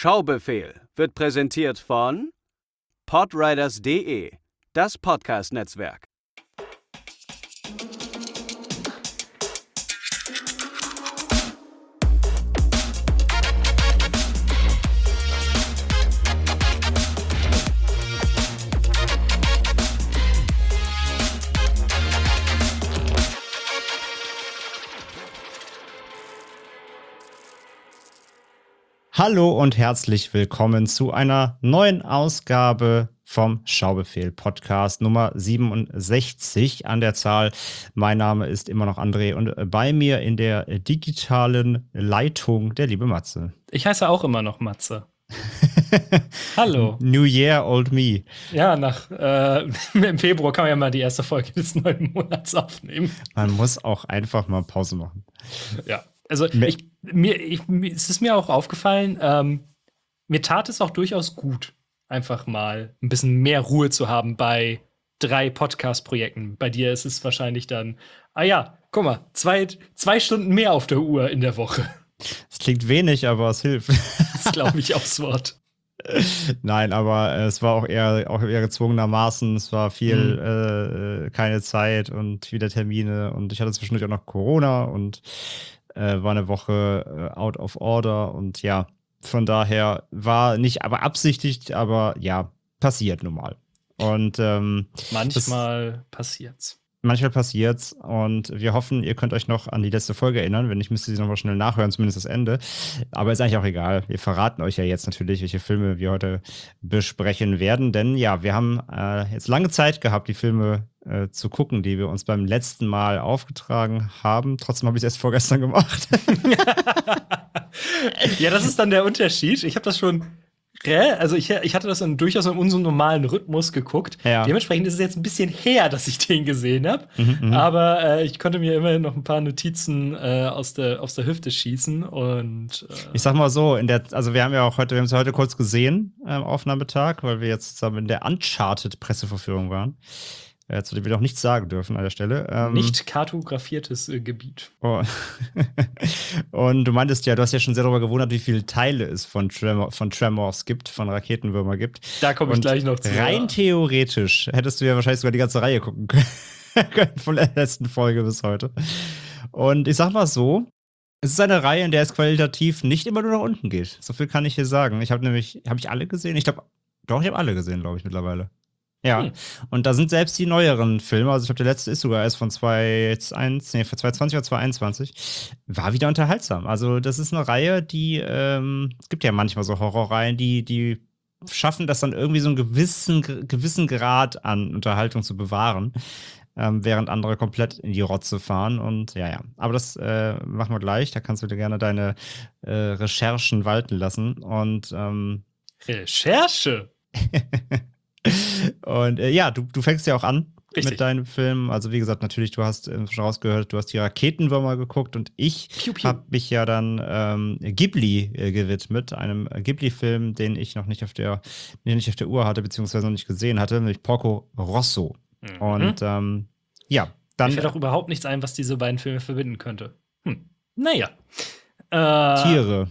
Schaubefehl wird präsentiert von podriders.de, das Podcast-Netzwerk. Hallo und herzlich willkommen zu einer neuen Ausgabe vom Schaubefehl Podcast Nummer 67 an der Zahl. Mein Name ist immer noch André und bei mir in der digitalen Leitung der liebe Matze. Ich heiße auch immer noch Matze. Hallo. New Year, Old Me. Ja, im Februar kann man ja mal die erste Folge des neuen Monats aufnehmen. Man muss auch einfach mal Pause machen. Ja, also es ist mir auch aufgefallen, mir tat es auch durchaus gut, einfach mal ein bisschen mehr Ruhe zu haben bei 3 Podcast-Projekten. Bei dir ist es wahrscheinlich dann, guck mal, zwei Stunden mehr auf der Uhr in der Woche. Es klingt wenig, aber es hilft. Das glaube ich aufs Wort. Nein, aber es war auch eher gezwungenermaßen. Es war viel keine Zeit und wieder Termine. Und ich hatte zwischendurch auch noch Corona und war eine Woche out of order. Und ja, von daher war nicht aber beabsichtigt, aber ja, passiert nun mal. Und manchmal passiert's. Manchmal passiert's und wir hoffen, ihr könnt euch noch an die letzte Folge erinnern. Wenn nicht, müsst ihr sie nochmal schnell nachhören, zumindest das Ende. Aber ist eigentlich auch egal. Wir verraten euch ja jetzt natürlich, welche Filme wir heute besprechen werden. Denn ja, wir haben jetzt lange Zeit gehabt, die Filme zu gucken, die wir uns beim letzten Mal aufgetragen haben. Trotzdem habe ich es erst vorgestern gemacht. Ja, das ist dann der Unterschied. Ich habe das schon also ich hatte das durchaus in unserem normalen Rhythmus geguckt. Ja. Dementsprechend ist es jetzt ein bisschen her, dass ich den gesehen habe. Aber ich konnte mir immerhin noch ein paar Notizen aus der Hüfte schießen. Und ich sag mal so, wir haben es heute kurz gesehen am Aufnahmetag, weil wir jetzt zusammen in der Uncharted-Presseverführung waren. Zu dem wir doch nichts sagen dürfen an der Stelle. Nicht kartografiertes Gebiet. Oh. Und du meintest ja, du hast ja schon sehr darüber gewundert, wie viele Teile es von Tremors gibt, von Raketenwürmer gibt. Da komme ich gleich noch zu. Rein theoretisch hättest du ja wahrscheinlich sogar die ganze Reihe gucken können von der letzten Folge bis heute. Und ich sag mal so, es ist eine Reihe, in der es qualitativ nicht immer nur nach unten geht. So viel kann ich hier sagen. Habe ich alle gesehen? Ich habe alle gesehen, glaube ich, mittlerweile. Ja, und da sind selbst die neueren Filme, also ich glaube, der letzte ist sogar erst von 2020 oder 2021, war wieder unterhaltsam. Also das ist eine Reihe, die, es gibt ja manchmal so Horrorreihen, die schaffen das dann irgendwie so einen gewissen Grad an Unterhaltung zu bewahren, während andere komplett in die Rotze fahren und ja. Aber das machen wir gleich, da kannst du dir gerne deine Recherchen walten lassen und Recherche? Und du fängst ja auch an. Richtig. Mit deinem Film. Also wie gesagt, natürlich, du hast schon rausgehört, du hast die Raketenwürmer geguckt und ich habe mich ja dann Ghibli gewidmet, einem Ghibli-Film, den ich noch nicht auf der Uhr hatte, beziehungsweise noch nicht gesehen hatte, nämlich Porco Rosso. Und dann mir fällt auch überhaupt nichts ein, was diese beiden Filme verbinden könnte. Naja. Tiere.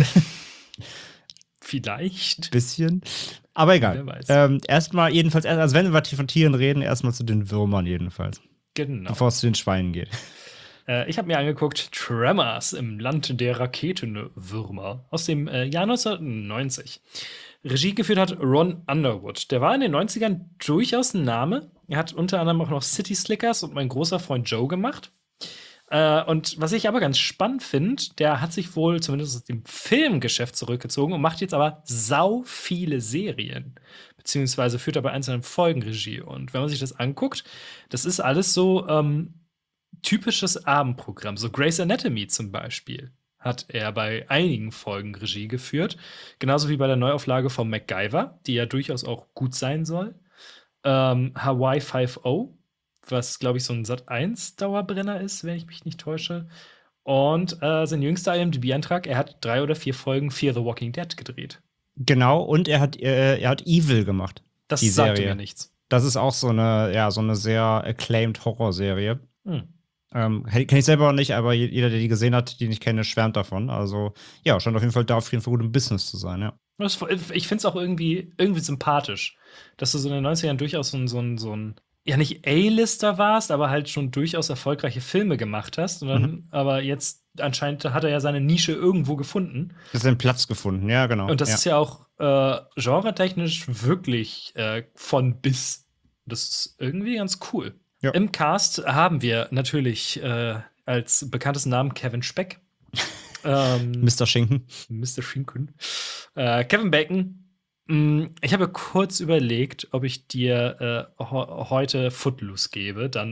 Vielleicht. Bisschen. Aber egal. Wer weiß. Erstmal jedenfalls, also wenn wir von Tieren reden, erstmal zu den Würmern jedenfalls. Genau. Bevor es zu den Schweinen geht. Ich habe mir angeguckt Tremors im Land der Raketenwürmer aus dem Jahr 1990. Regie geführt hat Ron Underwood. Der war in den 90ern durchaus ein Name. Er hat unter anderem auch noch City Slickers und Mein großer Freund Joe gemacht. Und was ich aber ganz spannend finde, der hat sich wohl zumindest aus dem Filmgeschäft zurückgezogen und macht jetzt aber sau viele Serien. Beziehungsweise führt er bei einzelnen Folgen Regie. Und wenn man sich das anguckt, das ist alles so typisches Abendprogramm. So Grey's Anatomy zum Beispiel hat er bei einigen Folgen Regie geführt. Genauso wie bei der Neuauflage von MacGyver, die ja durchaus auch gut sein soll. Hawaii 5.0. Was, glaube ich, so ein Sat.1-Dauerbrenner ist, wenn ich mich nicht täusche. Und sein jüngster IMDb-Eintrag, er hat 3 oder 4 Folgen Fear the Walking Dead gedreht. Genau, und er hat Evil gemacht. Das die sagte Serie. mir nichts. Das ist auch so eine sehr acclaimed Horrorserie. Kenne ich selber auch nicht, aber jeder, der die gesehen hat, die ich kenne, schwärmt davon. Also, ja, scheint auf jeden Fall da auf jeden Fall gut im Business zu sein, ja. Ich finde es auch irgendwie sympathisch, dass du so in den 90ern durchaus so ein ja, nicht A-Lister warst, aber halt schon durchaus erfolgreiche Filme gemacht hast. Und dann, aber jetzt anscheinend hat er ja seine Nische irgendwo gefunden. Das ist einen Platz gefunden, ja, genau. Und das ist ja auch genretechnisch wirklich von bis. Das ist irgendwie ganz cool. Ja. Im Cast haben wir natürlich als bekanntesten Namen Kevin Speck. Mr. Schinken. Mr. Schinken. Kevin Bacon. Ich habe kurz überlegt, ob ich dir heute Footloose gebe, dann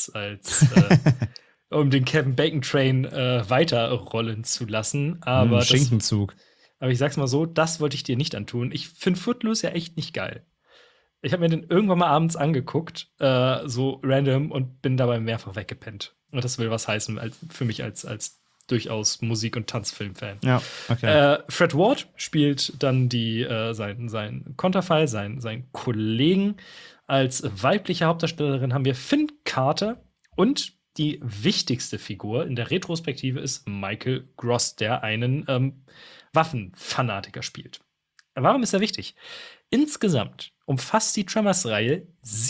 um den Kevin Bacon Train weiterrollen zu lassen. Aber Schinkenzug. Aber ich sag's mal so, das wollte ich dir nicht antun. Ich finde Footloose ja echt nicht geil. Ich habe mir den irgendwann mal abends angeguckt, so random, und bin dabei mehrfach weggepennt. Und das will was heißen für mich als durchaus Musik- und Tanzfilm-Fan. Ja, okay. Fred Ward spielt dann seinen Konterfei, seinen Kollegen. Als weibliche Hauptdarstellerin haben wir Finn Carter, und die wichtigste Figur in der Retrospektive ist Michael Gross, der einen Waffenfanatiker spielt. Warum ist er wichtig? Insgesamt umfasst die Tremors-Reihe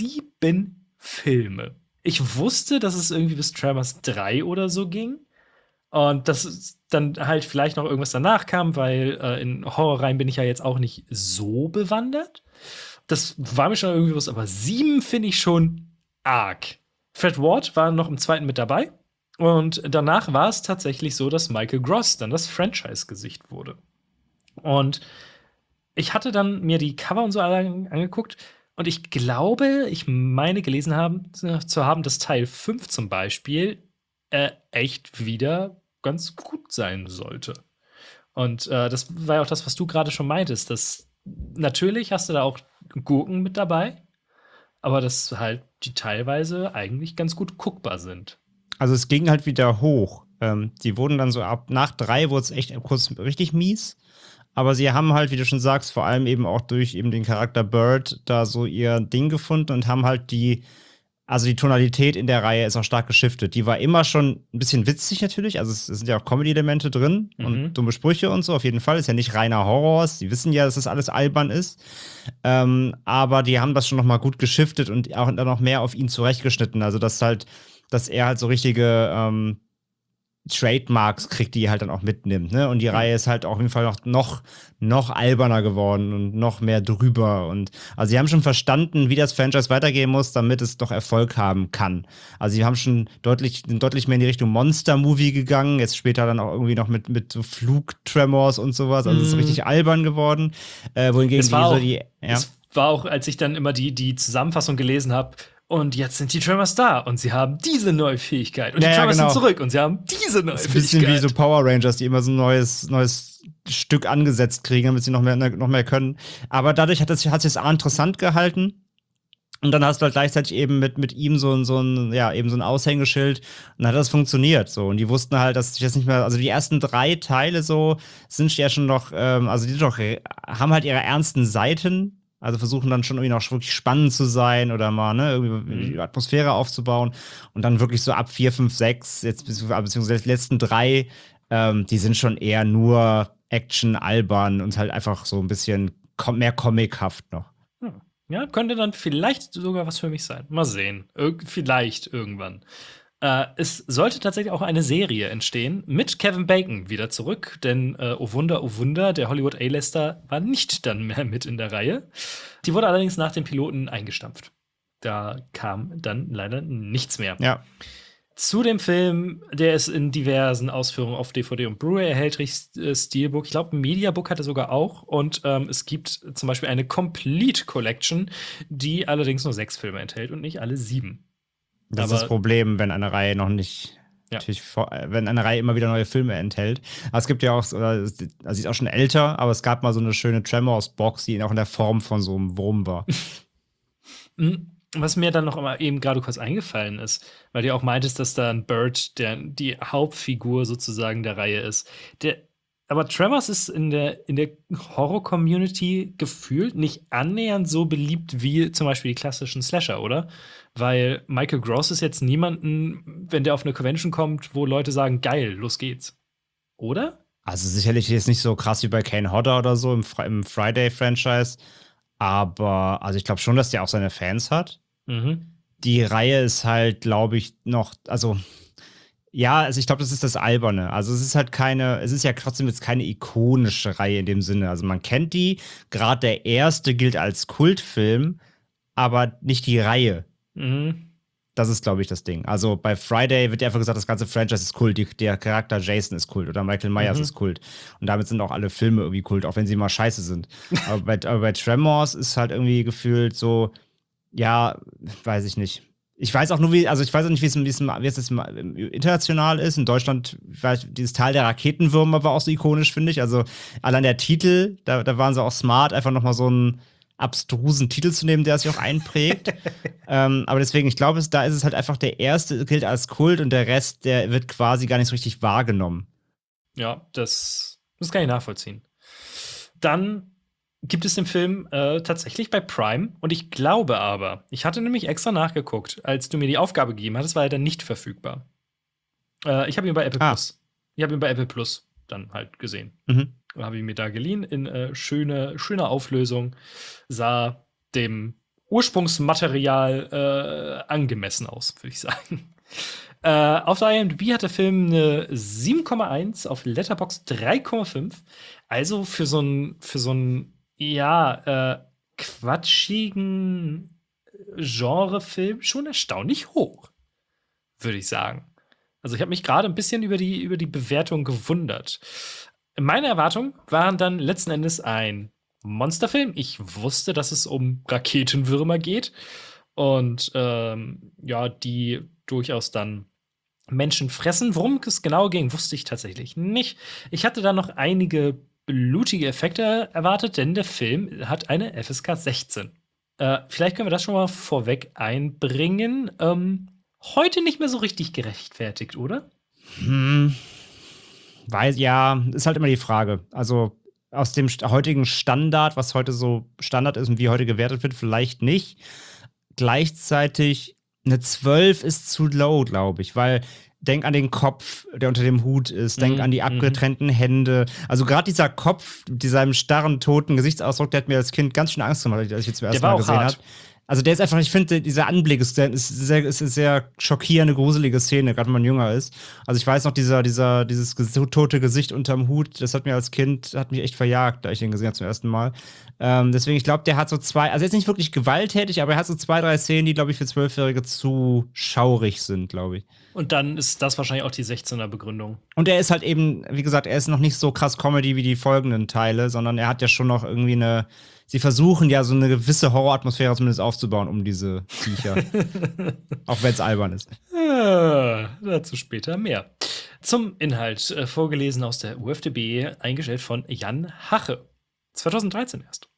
7 Filme. Ich wusste, dass es irgendwie bis Tremors 3 oder so ging. Und dass dann halt vielleicht noch irgendwas danach kam, weil in Horrorreihen bin ich ja jetzt auch nicht so bewandert. Das war mir schon irgendwie bewusst, aber 7 finde ich schon arg. Fred Ward war noch im 2. mit dabei. Und danach war es tatsächlich so, dass Michael Gross dann das Franchise-Gesicht wurde. Und ich hatte dann mir die Cover und so alle angeguckt. Und ich glaube, ich meine gelesen zu haben, dass Teil 5 zum Beispiel echt wieder ganz gut sein sollte. Und das war ja auch das, was du gerade schon meintest. Dass natürlich hast du da auch Gurken mit dabei, aber dass halt die teilweise eigentlich ganz gut guckbar sind. Also es ging halt wieder hoch. Die wurden dann so nach 3 wurde es echt kurz richtig mies. Aber sie haben halt, wie du schon sagst, vor allem eben auch durch eben den Charakter Bird da so ihr Ding gefunden und haben halt die Tonalität in der Reihe ist auch stark geschiftet. Die war immer schon ein bisschen witzig natürlich, also es sind ja auch Comedy-Elemente drin und dumme Sprüche und so, auf jeden Fall. Ist ja nicht reiner Horror, sie wissen ja, dass das alles albern ist. Aber die haben das schon noch mal gut geschiftet und auch dann noch mehr auf ihn zurechtgeschnitten. Also dass er halt so richtige Trademarks kriegt, die er halt dann auch mitnimmt, ne? Und die Reihe ist halt auch auf jeden Fall noch alberner geworden und noch mehr drüber. Und also sie haben schon verstanden, wie das Franchise weitergehen muss, damit es doch Erfolg haben kann. Also sie haben schon deutlich mehr in die Richtung Monster-Movie gegangen, jetzt später dann auch irgendwie noch mit so Flugtremors und sowas. Also es ist richtig albern geworden. Wohingegen es war auch, als ich dann immer die Zusammenfassung gelesen habe, und jetzt sind die Tremors da und sie haben diese neue Fähigkeit. Und die Tremors sind zurück und sie haben diese neue Fähigkeit. Das ist ein bisschen wie so Power Rangers, die immer so ein neues Stück angesetzt kriegen, damit sie noch mehr können. Aber dadurch hat sich das interessant gehalten. Und dann hast du halt gleichzeitig eben mit ihm so ein Aushängeschild. Und dann hat das funktioniert. So. Und die wussten halt, dass ich jetzt nicht mehr, also die ersten 3 Teile so sind ja schon noch, haben halt ihre ernsten Seiten. Also versuchen dann schon irgendwie noch wirklich spannend zu sein oder mal, ne, irgendwie die Atmosphäre aufzubauen. Und dann wirklich so ab 4, 5, 6, jetzt beziehungsweise die letzten 3, die sind schon eher nur Action, albern und halt einfach so ein bisschen mehr comichaft noch. Ja, könnte dann vielleicht sogar was für mich sein. Mal sehen. Vielleicht irgendwann. Es sollte tatsächlich auch eine Serie entstehen mit Kevin Bacon wieder zurück, denn oh Wunder, der Hollywood A-Lister war nicht dann mehr mit in der Reihe. Die wurde allerdings nach dem Piloten eingestampft. Da kam dann leider nichts mehr. Ja. Zu dem Film, der ist in diversen Ausführungen auf DVD und Blu-ray erhältlich, Steelbook. Ich glaube, ein Mediabook hat er sogar auch. Und es gibt zum Beispiel eine Complete Collection, die allerdings nur 6 Filme enthält und nicht alle 7. Das ist das Problem, wenn eine Reihe noch nicht, natürlich, wenn eine Reihe immer wieder neue Filme enthält. Aber es gibt ja auch, sie ist auch schon älter, aber es gab mal so eine schöne Tremors-Box, die auch in der Form von so einem Wurm war. Was mir dann noch mal eben gerade kurz eingefallen ist, weil du auch meintest, dass da ein Bird die Hauptfigur sozusagen der Reihe ist. Aber Tremors ist in der Horror-Community gefühlt nicht annähernd so beliebt wie zum Beispiel die klassischen Slasher, oder? Weil Michael Gross ist jetzt niemanden, wenn der auf eine Convention kommt, wo Leute sagen, geil, los geht's. Oder? Also sicherlich jetzt nicht so krass wie bei Kane Hodder oder so im Friday-Franchise. Aber also ich glaube schon, dass der auch seine Fans hat. Mhm. Die Reihe ist halt, glaube ich, noch, also ja, also ich glaube, das ist das Alberne. Also es ist ja trotzdem jetzt keine ikonische Reihe in dem Sinne. Also man kennt die, gerade der erste gilt als Kultfilm, aber nicht die Reihe. Mhm. Das ist, glaube ich, das Ding. Also bei Friday wird ja einfach gesagt, das ganze Franchise ist Kult, der Charakter Jason ist Kult oder Michael Myers ist Kult. Und damit sind auch alle Filme irgendwie Kult, auch wenn sie mal scheiße sind. aber bei Tremors ist halt irgendwie gefühlt so, ja, weiß ich nicht. Ich weiß auch nur, ich weiß auch nicht, wie es international ist. In Deutschland, dieses Teil der Raketenwürmer war auch so ikonisch, finde ich. Also allein der Titel, da waren sie auch smart, einfach nochmal so einen abstrusen Titel zu nehmen, der sich auch einprägt. Aber deswegen, ich glaube, da ist es halt einfach der erste, gilt als Kult und der Rest, der wird quasi gar nicht so richtig wahrgenommen. Ja, das kann ich nachvollziehen. Dann gibt es den Film tatsächlich bei Prime und ich glaube aber, ich hatte nämlich extra nachgeguckt, als du mir die Aufgabe gegeben hattest, war er dann nicht verfügbar. Ich habe ihn bei Apple Plus. Ich habe ihn bei Apple Plus dann halt gesehen. Habe ihn mir da geliehen in schöner Auflösung, sah dem Ursprungsmaterial angemessen aus, würde ich sagen. Auf der IMDb hat der Film eine 7,1, auf Letterboxd 3,5. Also für so einen quatschigen Genrefilm schon erstaunlich hoch, würde ich sagen. Also ich habe mich gerade ein bisschen über die Bewertung gewundert. Meine Erwartungen waren dann letzten Endes ein Monsterfilm. Ich wusste, dass es um Raketenwürmer geht und die durchaus dann Menschen fressen. Worum es genau ging, wusste ich tatsächlich nicht. Ich hatte da noch einige blutige Effekte erwartet, denn der Film hat eine FSK 16. Vielleicht können wir das schon mal vorweg einbringen. Heute nicht mehr so richtig gerechtfertigt, oder? Ja, ist halt immer die Frage. Also aus dem heutigen Standard, was heute so Standard ist und wie heute gewertet wird, vielleicht nicht. Gleichzeitig eine 12 ist zu low, glaube ich, weil denk an den Kopf, der unter dem Hut ist, denk an die abgetrennten Hände. Also gerade dieser Kopf mit diesem starren, toten Gesichtsausdruck, der hat mir als Kind ganz schön Angst gemacht, als ich ihn zum ersten Mal gesehen habe. Also der ist einfach, ich finde, dieser Anblick ist eine sehr schockierende, gruselige Szene, gerade wenn man jünger ist. Also ich weiß noch, dieses tote Gesicht unterm Hut, das hat mich echt verjagt, da ich den gesehen habe zum ersten Mal. Deswegen, ich glaube, der hat so also jetzt nicht wirklich gewalttätig, aber er hat so 2, 3 Szenen, die, glaube ich, für 12-Jährige zu schaurig sind, glaube ich. Und dann ist das wahrscheinlich auch die 16er Begründung. Und er ist halt eben, wie gesagt, er ist noch nicht so krass Comedy wie die folgenden Teile, sondern er hat ja schon noch irgendwie sie versuchen ja so eine gewisse Horroratmosphäre zumindest aufzubauen um diese Viecher. Auch wenn es albern ist. Dazu später mehr. Zum Inhalt, vorgelesen aus der UFDB, eingestellt von Jan Hache. 2013 erst.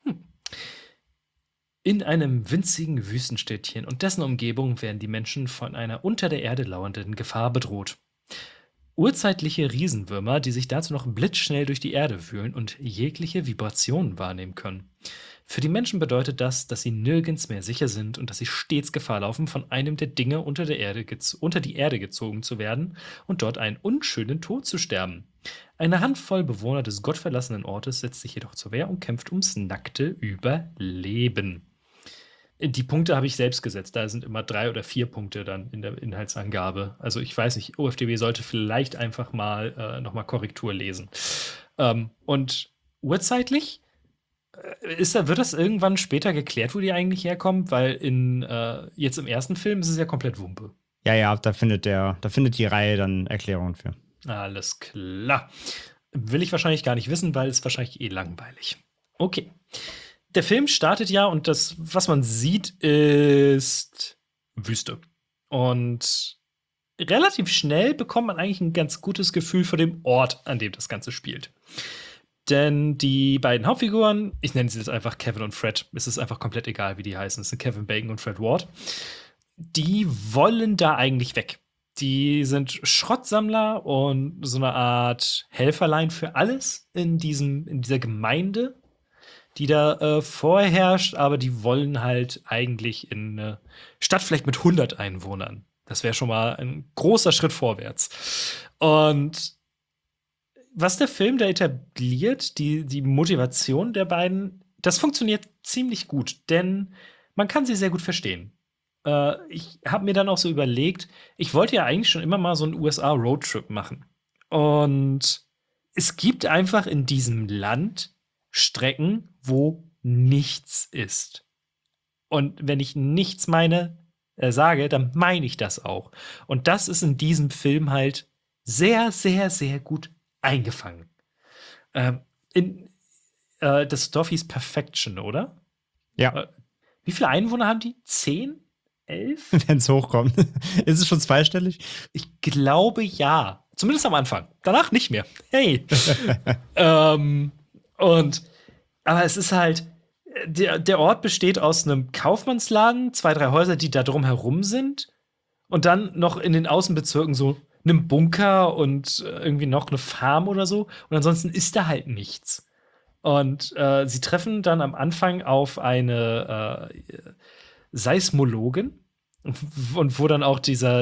In einem winzigen Wüstenstädtchen und dessen Umgebung werden die Menschen von einer unter der Erde lauernden Gefahr bedroht. Urzeitliche Riesenwürmer, die sich dazu noch blitzschnell durch die Erde wühlen und jegliche Vibrationen wahrnehmen können. Für die Menschen bedeutet das, dass sie nirgends mehr sicher sind und dass sie stets Gefahr laufen, von einem der Dinge unter die Erde gezogen zu werden und dort einen unschönen Tod zu sterben. Eine Handvoll Bewohner des gottverlassenen Ortes setzt sich jedoch zur Wehr und kämpft ums nackte Überleben. Die Punkte habe ich selbst gesetzt. Da sind immer 3 oder 4 Punkte dann in der Inhaltsangabe. Also ich weiß nicht, OFDB sollte vielleicht einfach mal nochmal Korrektur lesen. Und urzeitlich wird das irgendwann später geklärt, wo die eigentlich herkommen? Weil jetzt im ersten Film ist es ja komplett Wumpe. Ja, da findet die Reihe dann Erklärungen für. Alles klar. Will ich wahrscheinlich gar nicht wissen, weil es wahrscheinlich langweilig. Okay. Der Film startet ja und das, was man sieht, ist Wüste. Und relativ schnell bekommt man eigentlich ein ganz gutes Gefühl für den Ort, an dem das Ganze spielt. Denn die beiden Hauptfiguren, ich nenne sie jetzt einfach Kevin und Fred, es ist einfach komplett egal, wie die heißen. Es sind Kevin Bacon und Fred Ward. Die wollen da eigentlich weg. Die sind Schrottsammler und so eine Art Helferlein für alles in dieser Gemeinde, die da vorherrscht, aber die wollen halt eigentlich in eine Stadt vielleicht mit 100 Einwohnern. Das wäre schon mal ein großer Schritt vorwärts. Und was der Film da etabliert, die Motivation der beiden, das funktioniert ziemlich gut, denn man kann sie sehr gut verstehen. Ich habe mir dann auch so überlegt, ich wollte ja eigentlich schon immer mal so einen USA-Roadtrip machen. Und es gibt einfach in diesem Land Strecken, wo nichts ist. Und wenn ich nichts sage, dann meine ich das auch. Und das ist in diesem Film halt sehr, sehr, sehr gut eingefangen. Ähm, das Dorf hieß Perfection, oder? Ja, Wie viele Einwohner haben die? 10? 11? wenn es hochkommt. Ist es schon zweistellig? Ich glaube ja. Zumindest am Anfang. Danach nicht mehr. Hey. Aber es ist halt, der Ort besteht aus einem Kaufmannsladen, 2, 3 Häuser, die da drum herum sind. Und dann noch in den Außenbezirken so einem Bunker und irgendwie noch eine Farm oder so. Und ansonsten ist da halt nichts. Und sie treffen dann am Anfang auf eine Seismologin. Und wo dann auch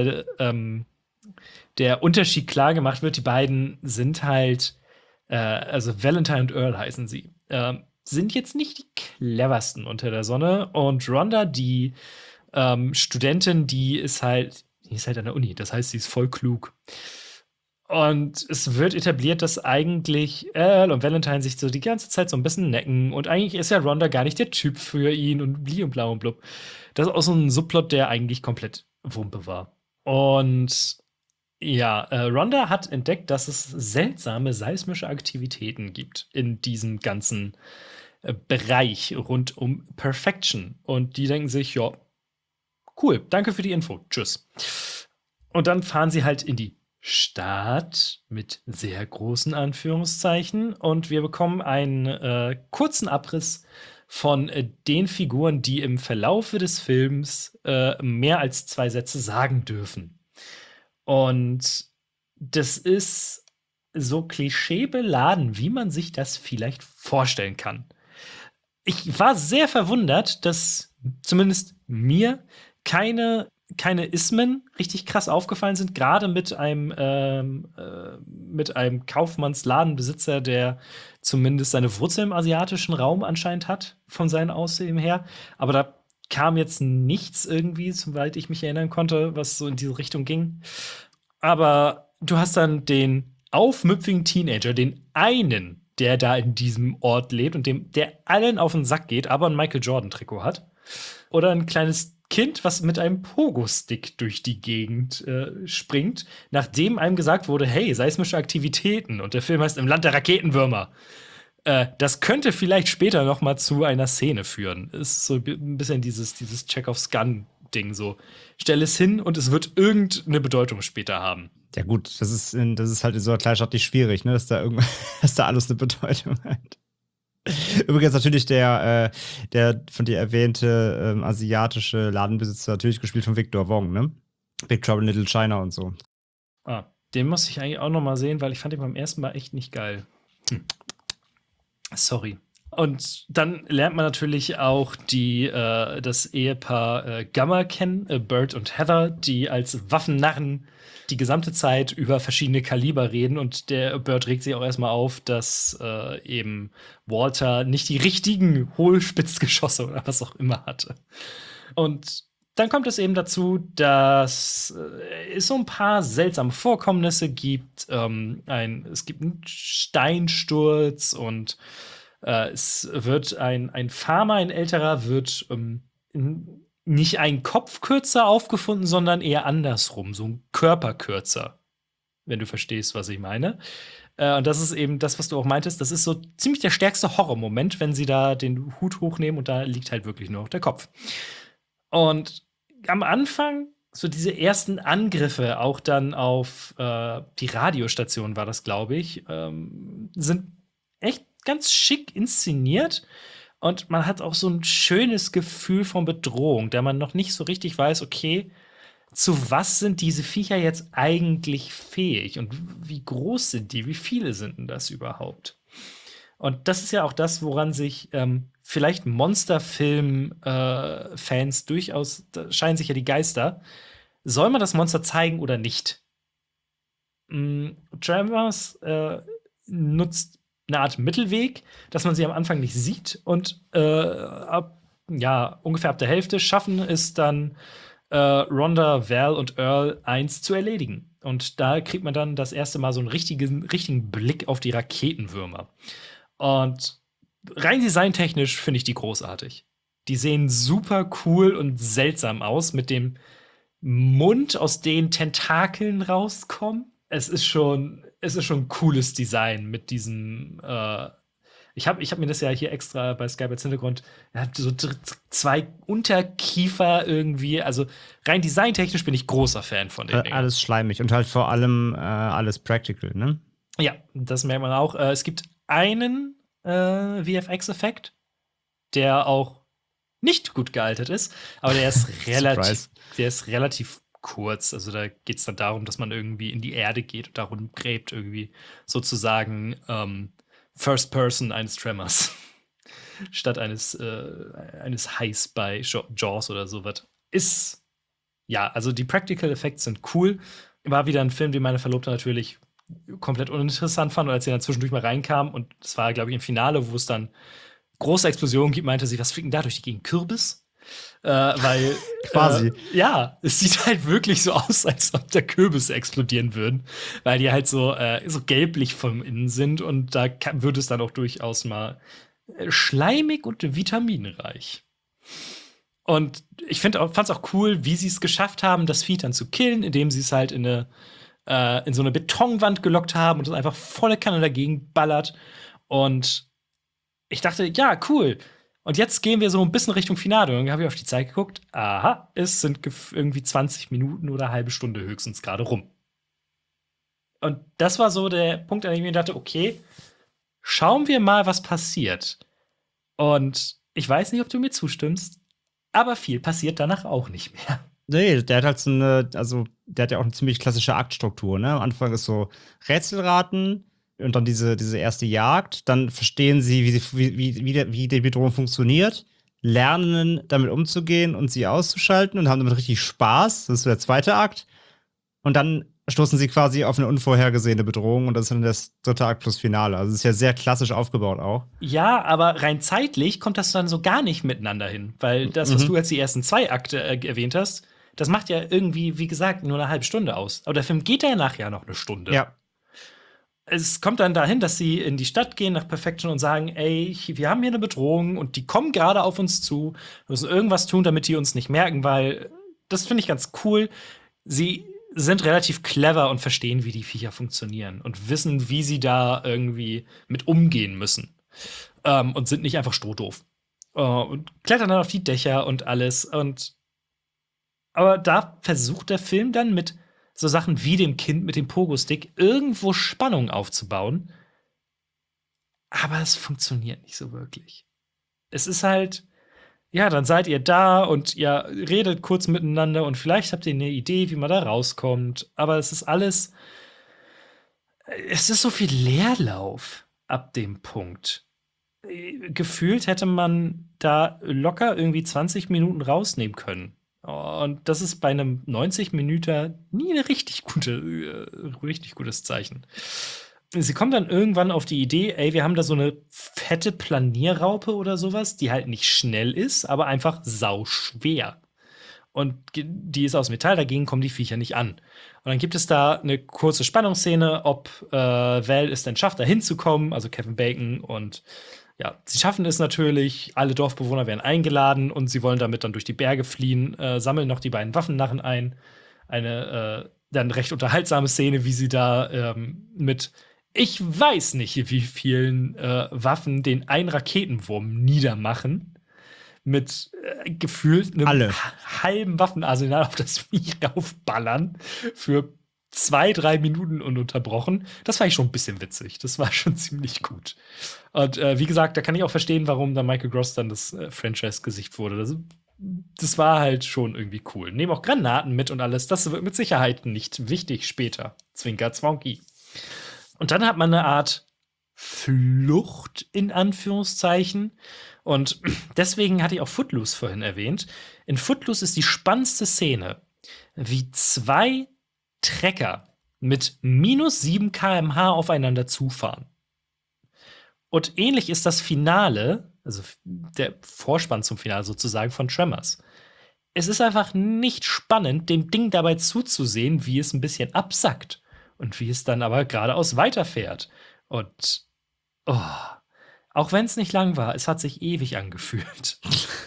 der Unterschied klar gemacht wird, die beiden sind halt, also Valentine und Earl heißen sie, sind jetzt nicht die cleversten unter der Sonne. Und Rhonda, die Studentin, die ist halt an der Uni, das heißt, sie ist voll klug. Und es wird etabliert, dass eigentlich Earl und Valentine sich so die ganze Zeit so ein bisschen necken. Und eigentlich ist ja Rhonda gar nicht der Typ für ihn und bli und bla und blub. Das ist auch so ein Subplot, der eigentlich komplett Wumpe war. Und ja, Rhonda hat entdeckt, dass es seltsame seismische Aktivitäten gibt in diesem ganzen Bereich rund um Perfection. Und die denken sich, ja, cool, danke für die Info, tschüss. Und dann fahren sie halt in die Stadt mit sehr großen Anführungszeichen und wir bekommen einen kurzen Abriss von den Figuren, die im Verlaufe des Films mehr als 2 Sätze sagen dürfen. Und das ist so klischeebeladen, wie man sich das vielleicht vorstellen kann. Ich war sehr verwundert, dass zumindest mir keine Ismen richtig krass aufgefallen sind, gerade mit einem Kaufmannsladenbesitzer, der zumindest seine Wurzeln im asiatischen Raum anscheinend hat, von seinem Aussehen her. Aber da kam jetzt nichts irgendwie, soweit ich mich erinnern konnte, was so in diese Richtung ging. Aber du hast dann den aufmüpfigen Teenager, den einen, der da in diesem Ort lebt und der allen auf den Sack geht, aber ein Michael Jordan-Trikot hat. Oder ein kleines Kind, was mit einem Pogo-Stick durch die Gegend springt, nachdem einem gesagt wurde, hey, seismische Aktivitäten und der Film heißt Im Land der Raketenwürmer. Das könnte vielleicht später noch mal zu einer Szene führen. Ist so ein bisschen dieses Check-of-Scan-Ding so. Stell es hin und es wird irgendeine Bedeutung später haben. Ja gut, das ist halt in so einer Kleinstadt nicht schwierig, ne? Dass da alles eine Bedeutung hat. Übrigens natürlich der von dir erwähnte asiatische Ladenbesitzer, natürlich gespielt von Victor Wong, ne? Big Trouble in Little China und so. Den muss ich eigentlich auch noch mal sehen, weil ich fand ihn beim ersten Mal echt nicht geil. Sorry. Und dann lernt man natürlich auch das Ehepaar Gamma kennen, Bert und Heather, die als Waffennarren die gesamte Zeit über verschiedene Kaliber reden. Und der Bert regt sich auch erstmal auf, dass eben Walter nicht die richtigen Hohlspitzgeschosse oder was auch immer hatte. Und dann kommt es eben dazu, dass es so ein paar seltsame Vorkommnisse gibt. Es gibt einen Steinsturz und es wird ein Farmer, ein älterer, wird nicht ein Kopfkürzer aufgefunden, sondern eher andersrum, so ein Körperkürzer, wenn du verstehst, was ich meine. Und das ist eben das, was du auch meintest, das ist so ziemlich der stärkste Horrormoment, wenn sie da den Hut hochnehmen und da liegt halt wirklich nur noch der Kopf. Und am Anfang, so diese ersten Angriffe, auch dann auf die Radiostation war das, glaube ich, sind echt ganz schick inszeniert. Und man hat auch so ein schönes Gefühl von Bedrohung, da man noch nicht so richtig weiß, okay, zu was sind diese Viecher jetzt eigentlich fähig und wie groß sind die? Wie viele sind denn das überhaupt? Und das ist ja auch das, woran sich vielleicht Monsterfilm-Fans durchaus, da scheinen sich ja die Geister. Soll man das Monster zeigen oder nicht? Tremors nutzt eine Art Mittelweg, dass man sie am Anfang nicht sieht und ungefähr ab der Hälfte schaffen es dann Rhonda, Val und Earl eins zu erledigen. Und da kriegt man dann das erste Mal so einen richtigen Blick auf die Raketenwürmer. Und rein designtechnisch finde ich die großartig. Die sehen super cool und seltsam aus mit dem Mund, aus den Tentakeln rauskommen. Es ist schon cooles Design mit diesem ich hab mir das ja hier extra bei Sky als Hintergrund, so zwei Unterkiefer irgendwie, also rein designtechnisch bin ich großer Fan von den Dingen. Alles schleimig und halt vor allem alles practical, ne? Ja, das merkt man auch. Es gibt einen VFX-Effekt, der auch nicht gut gealtert ist, aber der ist relativ kurz. Also da geht es dann darum, dass man irgendwie in die Erde geht und darum gräbt irgendwie sozusagen First Person eines Tremors statt eines Hais bei Jaws oder sowas. Also die Practical Effects sind cool. War wieder ein Film, den meine Verlobte natürlich komplett uninteressant fand. Und als sie dann zwischendurch mal reinkam, und das war, glaube ich, im Finale, wo es dann große Explosionen gibt, meinte sie, was fliegt denn da durch die Gegend? Kürbis? Weil quasi. Es sieht halt wirklich so aus, als ob da Kürbisse explodieren würden, weil die halt so gelblich vom Innen sind und da wird es dann auch durchaus mal schleimig und vitaminreich. Und ich fand's auch cool, wie sie es geschafft haben, das Vieh dann zu killen, indem sie es halt in so eine Betonwand gelockt haben und es einfach volle Kanne dagegen ballert. Und ich dachte, ja, cool. Und jetzt gehen wir so ein bisschen Richtung Finale. Und dann habe ich auf die Zeit geguckt. Aha, es sind irgendwie 20 Minuten oder eine halbe Stunde höchstens gerade rum. Und das war so der Punkt, an dem ich mir dachte, okay, schauen wir mal, was passiert. Und ich weiß nicht, ob du mir zustimmst, aber viel passiert danach auch nicht mehr. Nee, der hat halt der hat ja auch eine ziemlich klassische Aktstruktur, ne? Am Anfang ist so Rätselraten und dann diese erste Jagd. Dann verstehen sie, wie die Bedrohung funktioniert, lernen damit umzugehen und sie auszuschalten und haben damit richtig Spaß. Das ist so der zweite Akt. Und dann stoßen sie quasi auf eine unvorhergesehene Bedrohung und das ist dann das dritte Akt plus Finale. Also es ist ja sehr klassisch aufgebaut auch. Ja, aber rein zeitlich kommt das dann so gar nicht miteinander hin. Weil das, was du als die ersten 2 Akte erwähnt hast, das macht ja irgendwie, wie gesagt, nur eine halbe Stunde aus. Aber der Film geht ja nachher noch eine Stunde. Ja. Es kommt dann dahin, dass sie in die Stadt gehen nach Perfection und sagen, ey, wir haben hier eine Bedrohung und die kommen gerade auf uns zu. Wir müssen irgendwas tun, damit die uns nicht merken, weil das finde ich ganz cool. Sie sind relativ clever und verstehen, wie die Viecher funktionieren und wissen, wie sie da irgendwie mit umgehen müssen. Und sind nicht einfach strohdoof. Und klettern dann auf die Dächer und alles. Aber da versucht der Film dann mit so Sachen wie dem Kind mit dem Pogo-Stick irgendwo Spannung aufzubauen. Aber es funktioniert nicht so wirklich. Es ist halt, ja, dann seid ihr da und ihr redet kurz miteinander und vielleicht habt ihr eine Idee, wie man da rauskommt. Aber es ist so viel Leerlauf ab dem Punkt. Gefühlt hätte man da locker irgendwie 20 Minuten rausnehmen können. Und das ist bei einem 90-Minüter nie ein richtig gutes Zeichen. Sie kommen dann irgendwann auf die Idee, ey, wir haben da so eine fette Planierraupe oder sowas, die halt nicht schnell ist, aber einfach sauschwer. Und die ist aus Metall, dagegen kommen die Viecher nicht an. Und dann gibt es da eine kurze Spannungsszene, ob Val es denn schafft, da hinzukommen, also Kevin Bacon. Und ja, sie schaffen es natürlich, alle Dorfbewohner werden eingeladen und sie wollen damit dann durch die Berge fliehen, sammeln noch die beiden Waffennarren ein. Eine dann recht unterhaltsame Szene, wie sie da mit ich weiß nicht, wie vielen Waffen den einen Raketenwurm niedermachen. Mit gefühlt einem halben Waffenarsenal auf das Vieh raufballern für 2-3 Minuten ununterbrochen. Das war ich schon ein bisschen witzig. Das war schon ziemlich gut. Und wie gesagt, da kann ich auch verstehen, warum da Michael Gross dann das Franchise-Gesicht wurde. Das das war halt schon irgendwie cool. Nehmen auch Granaten mit und alles. Das wird mit Sicherheit nicht wichtig später. Zwinker, Zwonki. Und dann hat man eine Art Flucht in Anführungszeichen. Und deswegen hatte ich auch Footloose vorhin erwähnt. In Footloose ist die spannendste Szene, wie 2 Trecker mit -7 km/h aufeinander zufahren. Und ähnlich ist das Finale, also der Vorspann zum Finale sozusagen von Tremors. Es ist einfach nicht spannend, dem Ding dabei zuzusehen, wie es ein bisschen absackt und wie es dann aber geradeaus weiterfährt. Und auch wenn es nicht lang war, es hat sich ewig angefühlt.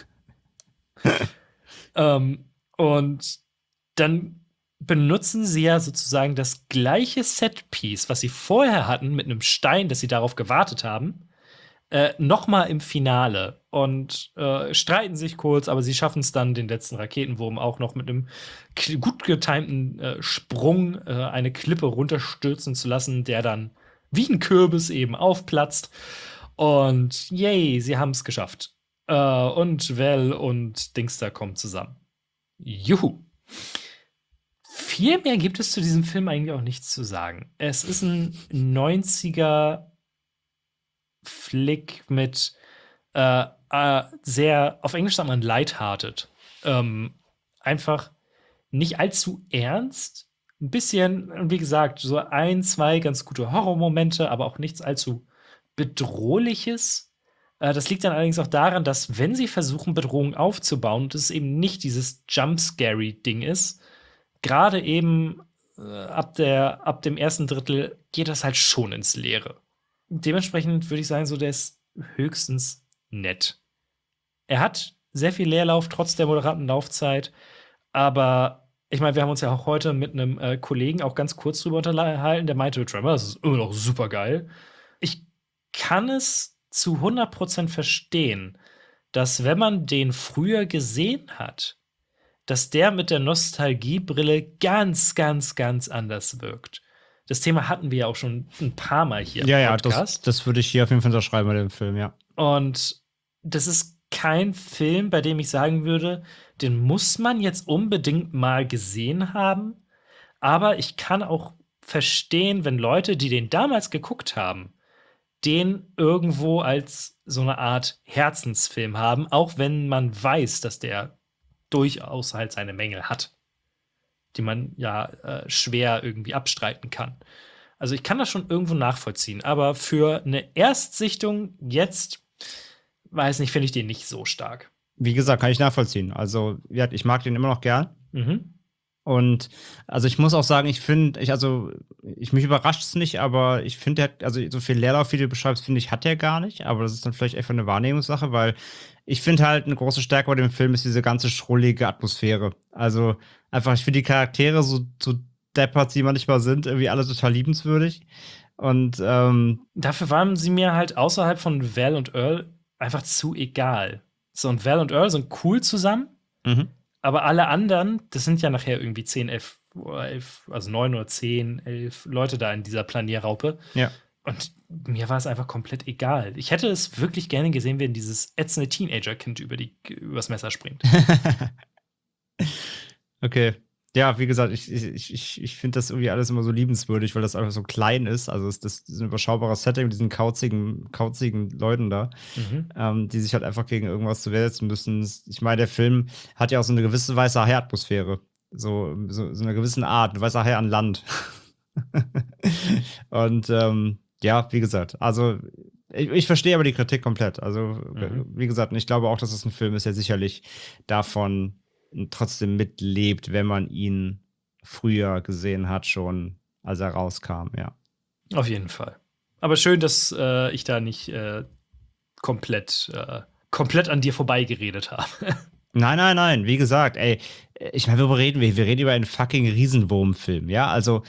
Und dann benutzen sie ja sozusagen das gleiche Setpiece, was sie vorher hatten, mit einem Stein, dass sie darauf gewartet haben, noch mal im Finale und streiten sich kurz, aber sie schaffen es dann, den letzten Raketenwurm auch noch mit einem gut getimten Sprung eine Klippe runterstürzen zu lassen, der dann wie ein Kürbis eben aufplatzt. Und yay, sie haben es geschafft. Und Val und Dingster kommen zusammen. Juhu. Viel mehr gibt es zu diesem Film eigentlich auch nichts zu sagen. Es ist ein 90er-Flick mit sehr, auf Englisch sagt man lighthearted. Einfach nicht allzu ernst. Ein bisschen, wie gesagt, so 1, 2 ganz gute Horrormomente, aber auch nichts allzu Bedrohliches. Das liegt dann allerdings auch daran, dass, wenn sie versuchen, Bedrohung aufzubauen, und es eben nicht dieses Jump-Scary-Ding ist, gerade eben ab dem ersten Drittel geht das halt schon ins Leere. Dementsprechend würde ich sagen, so der ist höchstens nett. Er hat sehr viel Leerlauf, trotz der moderaten Laufzeit. Aber ich meine, wir haben uns ja auch heute mit einem Kollegen auch ganz kurz drüber unterhalten, der meinte, Tremors ist immer noch super geil. Ich kann es zu 100% verstehen, dass, wenn man den früher gesehen hat, dass der mit der Nostalgiebrille ganz, ganz, ganz anders wirkt. Das Thema hatten wir ja auch schon ein paar Mal hier im Podcast. Das würde ich hier auf jeden Fall unterschreiben bei dem Film, ja. Und das ist kein Film, bei dem ich sagen würde, den muss man jetzt unbedingt mal gesehen haben. Aber ich kann auch verstehen, wenn Leute, die den damals geguckt haben, den irgendwo als so eine Art Herzensfilm haben, auch wenn man weiß, dass der durchaus halt seine Mängel hat, die man ja schwer irgendwie abstreiten kann. Also ich kann das schon irgendwo nachvollziehen, aber für eine Erstsichtung jetzt, weiß nicht, finde ich den nicht so stark. Wie gesagt, kann ich nachvollziehen. Also, ja, ich mag den immer noch gern. Mhm. Und also ich muss auch sagen, mich überrascht es nicht, aber ich finde, der hat, also so viel Leerlauf, wie du beschreibst, finde ich, hat der gar nicht. Aber das ist dann vielleicht einfach eine Wahrnehmungssache, weil ich finde halt, eine große Stärke bei dem Film ist diese ganze schrullige Atmosphäre. Also einfach, ich finde die Charaktere so deppert sie manchmal sind, irgendwie alle total liebenswürdig. Und dafür waren sie mir halt außerhalb von Val und Earl einfach zu egal. So, und Val und Earl sind cool zusammen. Mhm. Aber alle anderen, das sind ja nachher irgendwie 10, 11, also 9 oder 10, 11 Leute da in dieser Planierraupe. Ja. Und mir war es einfach komplett egal. Ich hätte es wirklich gerne gesehen, wenn dieses ätzende Teenager-Kind übers Messer springt. Okay. Ja, wie gesagt, ich finde das irgendwie alles immer so liebenswürdig, weil das einfach so klein ist. Also das ist ein überschaubares Setting mit diesen kauzigen Leuten da, die sich halt einfach gegen irgendwas zur Wehr setzen müssen. Ich meine, der Film hat ja auch so eine gewisse weiße Hai-Atmosphäre. So eine gewisse Art, ein weißer Hai an Land. Und ja, wie gesagt, also ich verstehe aber die Kritik komplett. Also, wie gesagt, ich glaube auch, dass es ein Film ist, der sicherlich davon trotzdem mitlebt, wenn man ihn früher gesehen hat, schon als er rauskam, ja. Auf jeden Fall. Aber schön, dass ich da nicht komplett an dir vorbeigeredet habe. Nein. Wie gesagt, ey, ich meine, worüber reden wir? Wir reden über einen fucking Riesenwurmfilm, ja? Also,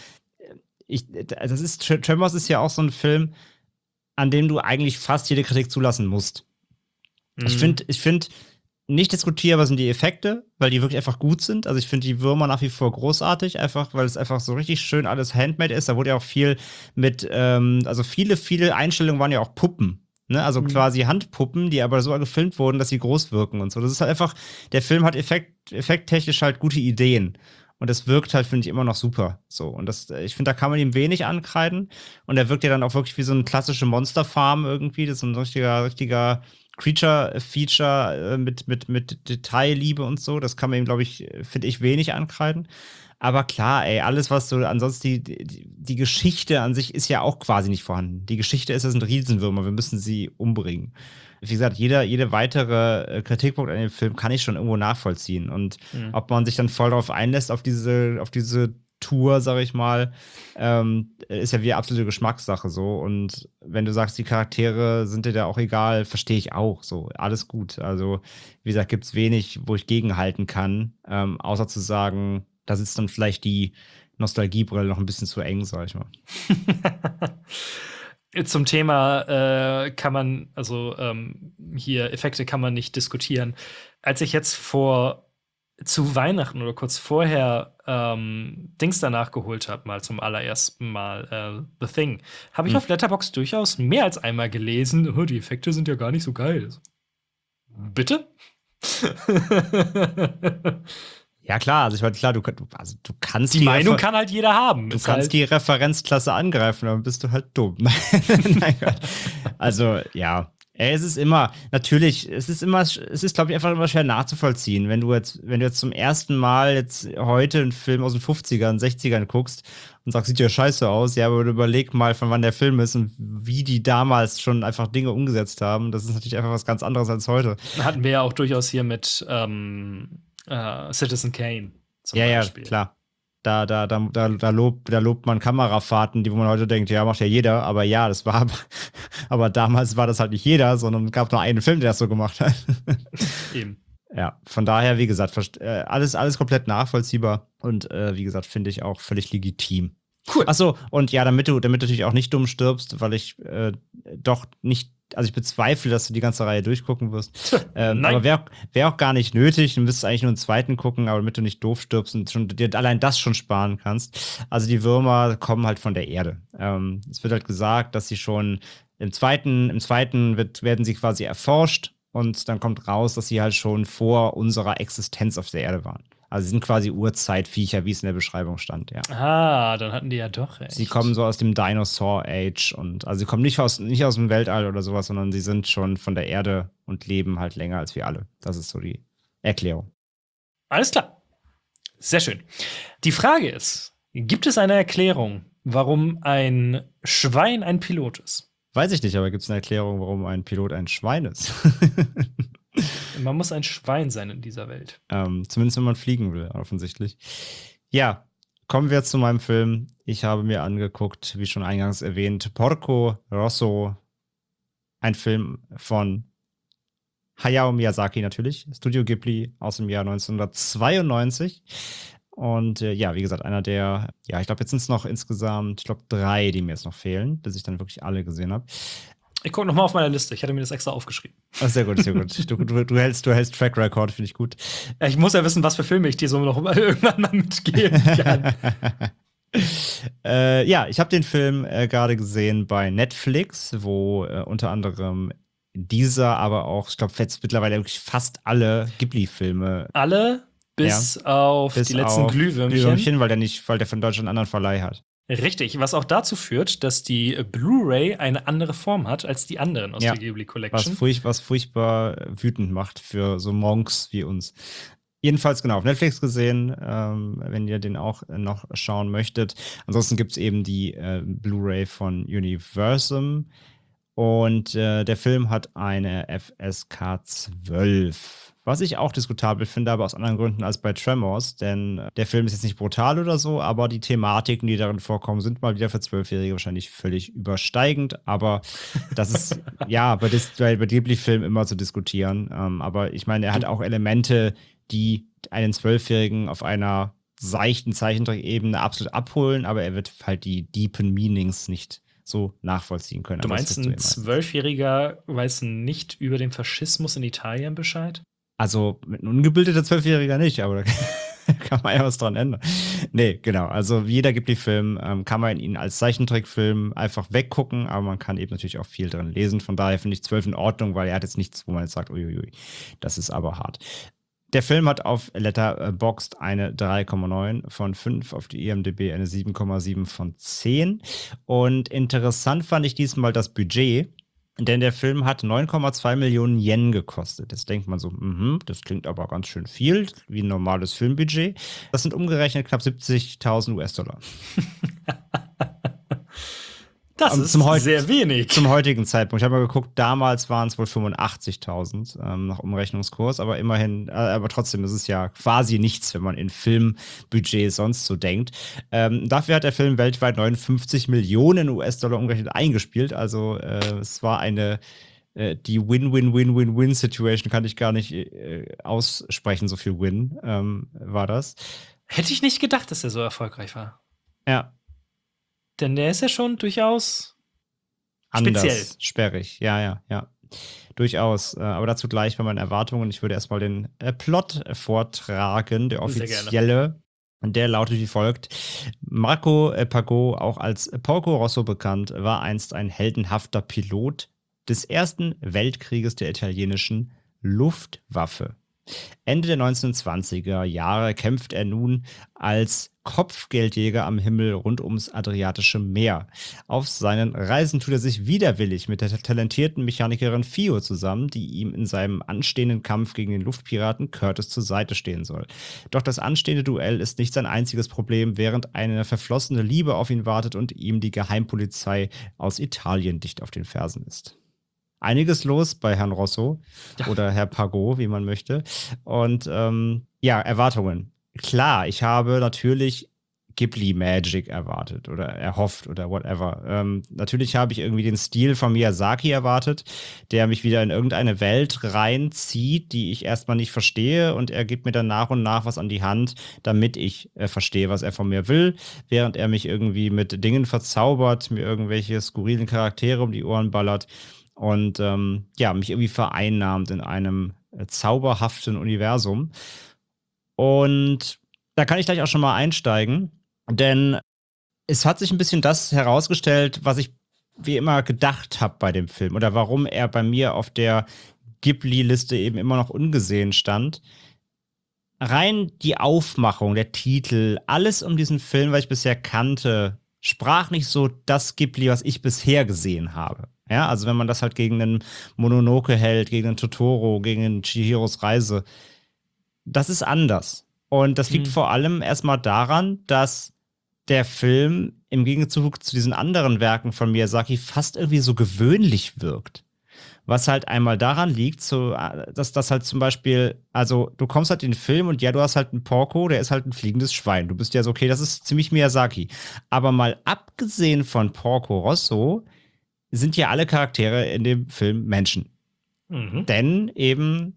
Tremors ist ja auch so ein Film, an dem du eigentlich fast jede Kritik zulassen musst. Ich finde, nicht diskutierbar sind die Effekte, weil die wirklich einfach gut sind. Also ich finde die Würmer nach wie vor großartig, einfach, weil es einfach so richtig schön alles handmade ist. Da wurde ja auch viel mit, also viele Einstellungen waren ja auch Puppen. Ne? Also quasi Handpuppen, die aber so gefilmt wurden, dass sie groß wirken und so. Das ist halt einfach, der Film hat effekttechnisch halt gute Ideen. Und das wirkt halt, finde ich, immer noch super. So. Und ich finde, da kann man ihm wenig ankreiden. Und er wirkt ja dann auch wirklich wie so eine klassische Monsterfarm irgendwie. Das ist so ein richtiger Creature-Feature mit Detailliebe und so. Das kann man ihm, glaube ich, finde ich, wenig ankreiden. Aber klar, ey, alles, was so, ansonsten die Geschichte an sich ist ja auch quasi nicht vorhanden. Die Geschichte ist, das sind Riesenwürmer, wir müssen sie umbringen. Wie gesagt, jede weitere Kritikpunkt an dem Film kann ich schon irgendwo nachvollziehen. Und ob man sich dann voll darauf einlässt, auf diese Tour, sag ich mal, ist ja wie absolute Geschmackssache so. Und wenn du sagst, die Charaktere sind dir da auch egal, verstehe ich auch so. Alles gut. Also, wie gesagt, gibt es wenig, wo ich gegenhalten kann, außer zu sagen, da sitzt dann vielleicht die Nostalgiebrille noch ein bisschen zu eng, sag ich mal. Zum Thema kann man, hier Effekte kann man nicht diskutieren. Als ich jetzt zu Weihnachten oder kurz vorher Dings danach geholt habe, mal zum allerersten Mal The Thing, habe ich auf Letterboxd durchaus mehr als einmal gelesen, oh, die Effekte sind ja gar nicht so geil. Bitte? Ja, klar, also ich meine, klar, du kannst die Meinung kann halt jeder haben. Du kannst die Referenzklasse angreifen, dann bist du halt dumm. Nein, Gott. Also, ja. Es ist immer, natürlich, es ist, glaube ich, einfach immer schwer nachzuvollziehen. Wenn du jetzt zum ersten Mal jetzt heute einen Film aus den 50ern, 60ern guckst und sagst, sieht ja scheiße aus, ja, aber überleg mal, von wann der Film ist und wie die damals schon einfach Dinge umgesetzt haben. Das ist natürlich einfach was ganz anderes als heute. Hatten wir ja auch durchaus hier mit Citizen Kane zum Beispiel. Ja, klar. Da lobt man Kamerafahrten, wo man heute denkt, ja, macht ja jeder, aber ja, das war aber damals war das halt nicht jeder, sondern es gab nur einen Film, der das so gemacht hat. Eben. Ja, von daher, wie gesagt, alles komplett nachvollziehbar und wie gesagt, finde ich auch völlig legitim. Cool. Achso, und ja, damit du natürlich auch nicht dumm stirbst, weil ich doch nicht, also ich bezweifle, dass du die ganze Reihe durchgucken wirst. Aber wäre auch gar nicht nötig. Du müsstest eigentlich nur einen zweiten gucken, aber damit du nicht doof stirbst und dir allein das schon sparen kannst. Also die Würmer kommen halt von der Erde. Es wird halt gesagt, dass sie schon im zweiten werden sie quasi erforscht und dann kommt raus, dass sie halt schon vor unserer Existenz auf der Erde waren. Also sie sind quasi Urzeitviecher, wie es in der Beschreibung stand, ja. Ah, dann hatten die ja doch recht. Sie kommen so aus dem Dinosaur Age und also sie kommen nicht aus dem Weltall oder sowas, sondern sie sind schon von der Erde und leben halt länger als wir alle. Das ist so die Erklärung. Alles klar. Sehr schön. Die Frage ist, gibt es eine Erklärung, warum ein Schwein ein Pilot ist? Weiß ich nicht, aber gibt es eine Erklärung, warum ein Pilot ein Schwein ist? Man muss ein Schwein sein in dieser Welt. Zumindest wenn man fliegen will, offensichtlich. Ja, kommen wir zu meinem Film. Ich habe mir angeguckt, wie schon eingangs erwähnt, Porco Rosso. Ein Film von Hayao Miyazaki natürlich. Studio Ghibli aus dem Jahr 1992. Und ja, wie gesagt, einer der, ja, ich glaube, jetzt sind es noch insgesamt, 3, die mir jetzt noch fehlen, bis ich dann wirklich alle gesehen habe. Ich gucke noch mal auf meine Liste. Ich hatte mir das extra aufgeschrieben. Oh, sehr gut, sehr gut. Du hältst Track Record, finde ich gut. Ja, ich muss ja wissen, was für Filme ich dir so noch irgendwann mal mitgeben kann. Ja, ich habe den Film gerade gesehen bei Netflix, wo unter anderem dieser, aber auch, ich glaube, jetzt mittlerweile wirklich fast alle Ghibli-Filme. Alle? Bis auf die letzten Glühwürmchen. Weil der von Deutschland einen anderen Verleih hat. Richtig, was auch dazu führt, dass die Blu-ray eine andere Form hat als die anderen aus der Ghibli Collection. Was furchtbar wütend macht für so Monks wie uns. Jedenfalls genau auf Netflix gesehen, wenn ihr den auch noch schauen möchtet. Ansonsten gibt es eben die Blu-ray von Universum. Und der Film hat eine FSK 12. Was ich auch diskutabel finde, aber aus anderen Gründen als bei Tremors, denn der Film ist jetzt nicht brutal oder so, aber die Thematiken, die darin vorkommen, sind mal wieder für 12-Jährige wahrscheinlich völlig übersteigend, aber das ist ja bei Ghibli-Filmen immer zu diskutieren, aber ich meine, er hat auch Elemente, die einen 12-Jährigen auf einer seichten Zeichentrickebene absolut abholen, aber er wird halt die deepen Meanings nicht so nachvollziehen können. Du meinst, ein 12-Jähriger weiß nicht über den Faschismus in Italien Bescheid? Also mit einem ungebildeter 12-Jähriger nicht, aber kann man ja was dran ändern. Nee, genau. Also jeder Ghibli-Film kann man ihn als Zeichentrickfilm einfach weggucken, aber man kann eben natürlich auch viel drin lesen. Von daher finde ich 12 in Ordnung, weil er hat jetzt nichts, wo man jetzt sagt, uiuiui, das ist aber hart. Der Film hat auf Letterboxd eine 3,9 von 5, auf die IMDb eine 7,7 von 10. Und interessant fand ich diesmal das Budget, denn der Film hat 9,2 Millionen Yen gekostet. Jetzt denkt man so, das klingt aber ganz schön viel, wie ein normales Filmbudget. Das sind umgerechnet knapp 70.000 US-Dollar. Das ist sehr wenig. Zum heutigen Zeitpunkt. Ich habe mal geguckt, damals waren es wohl 85.000 nach Umrechnungskurs, aber immerhin, aber trotzdem ist es ja quasi nichts, wenn man in Filmbudgets sonst so denkt. Dafür hat der Film weltweit 59 Millionen US-Dollar umgerechnet eingespielt. Also es war die Win-Win-Win-Win-Win-Situation kann ich gar nicht aussprechen, so viel Win war das. Hätte ich nicht gedacht, dass er so erfolgreich war. Ja. Denn der ist ja schon durchaus anders, speziell. Sperrig, ja. Durchaus. Aber dazu gleich bei meinen Erwartungen. Ich würde erstmal den Plot vortragen, der offizielle. Und der lautet wie folgt. Marco Pagò, auch als Porco Rosso bekannt, war einst ein heldenhafter Pilot des Ersten Weltkrieges der italienischen Luftwaffe. Ende der 1920er Jahre kämpft er nun als Kopfgeldjäger am Himmel rund ums Adriatische Meer. Auf seinen Reisen tut er sich widerwillig mit der talentierten Mechanikerin Fio zusammen, die ihm in seinem anstehenden Kampf gegen den Luftpiraten Curtis zur Seite stehen soll. Doch das anstehende Duell ist nicht sein einziges Problem, während eine verflossene Liebe auf ihn wartet und ihm die Geheimpolizei aus Italien dicht auf den Fersen ist. Einiges los bei Herrn Rosso oder Herr Pagò, wie man möchte. Und Erwartungen. Klar, ich habe natürlich Ghibli Magic erwartet oder erhofft oder whatever. Natürlich habe ich irgendwie den Stil von Miyazaki erwartet, der mich wieder in irgendeine Welt reinzieht, die ich erstmal nicht verstehe, und er gibt mir dann nach und nach was an die Hand, damit ich verstehe, was er von mir will, während er mich irgendwie mit Dingen verzaubert, mir irgendwelche skurrilen Charaktere um die Ohren ballert und mich irgendwie vereinnahmt in einem zauberhaften Universum. Und da kann ich gleich auch schon mal einsteigen, denn es hat sich ein bisschen das herausgestellt, was ich wie immer gedacht habe bei dem Film oder warum er bei mir auf der Ghibli-Liste eben immer noch ungesehen stand. Rein die Aufmachung, der Titel, alles um diesen Film, was ich bisher kannte, sprach nicht so das Ghibli, was ich bisher gesehen habe. Ja, also wenn man das halt gegen einen Mononoke hält, gegen einen Totoro, gegen einen Chihiros Reise, das ist anders. Und das liegt vor allem erstmal daran, dass der Film im Gegenzug zu diesen anderen Werken von Miyazaki fast irgendwie so gewöhnlich wirkt. Was halt einmal daran liegt, dass das halt zum Beispiel, also du kommst halt in den Film und ja, du hast halt einen Porco, der ist halt ein fliegendes Schwein. Du bist ja so, okay, das ist ziemlich Miyazaki. Aber mal abgesehen von Porco Rosso sind ja alle Charaktere in dem Film Menschen. Denn eben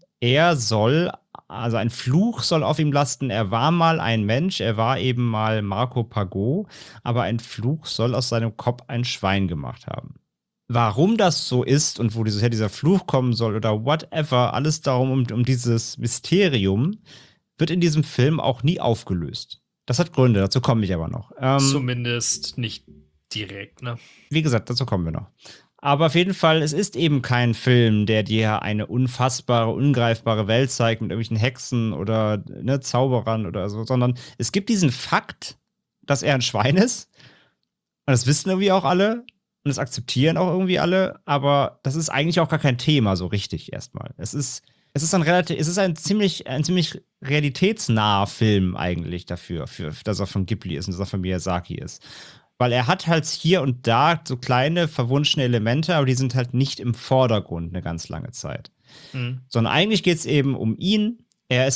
also ein Fluch soll auf ihm lasten. Er war mal ein Mensch, er war eben mal Marco Pagò, aber ein Fluch soll aus seinem Kopf ein Schwein gemacht haben. Warum das so ist und wo dieser Fluch kommen soll oder whatever, alles darum um dieses Mysterium, wird in diesem Film auch nie aufgelöst. Das hat Gründe, dazu komme ich aber noch. Zumindest nicht direkt, ne? Wie gesagt, dazu kommen wir noch. Aber auf jeden Fall, es ist eben kein Film, der dir eine unfassbare, ungreifbare Welt zeigt mit irgendwelchen Hexen oder Zauberern oder so, sondern es gibt diesen Fakt, dass er ein Schwein ist. Und das wissen irgendwie auch alle und das akzeptieren auch irgendwie alle, aber das ist eigentlich auch gar kein Thema so richtig erstmal. Es ist ein ziemlich realitätsnaher Film eigentlich dafür, dass er von Ghibli ist und dass er von Miyazaki ist. Weil er hat halt hier und da so kleine verwunschene Elemente, aber die sind halt nicht im Vordergrund eine ganz lange Zeit. Sondern eigentlich geht es eben um ihn.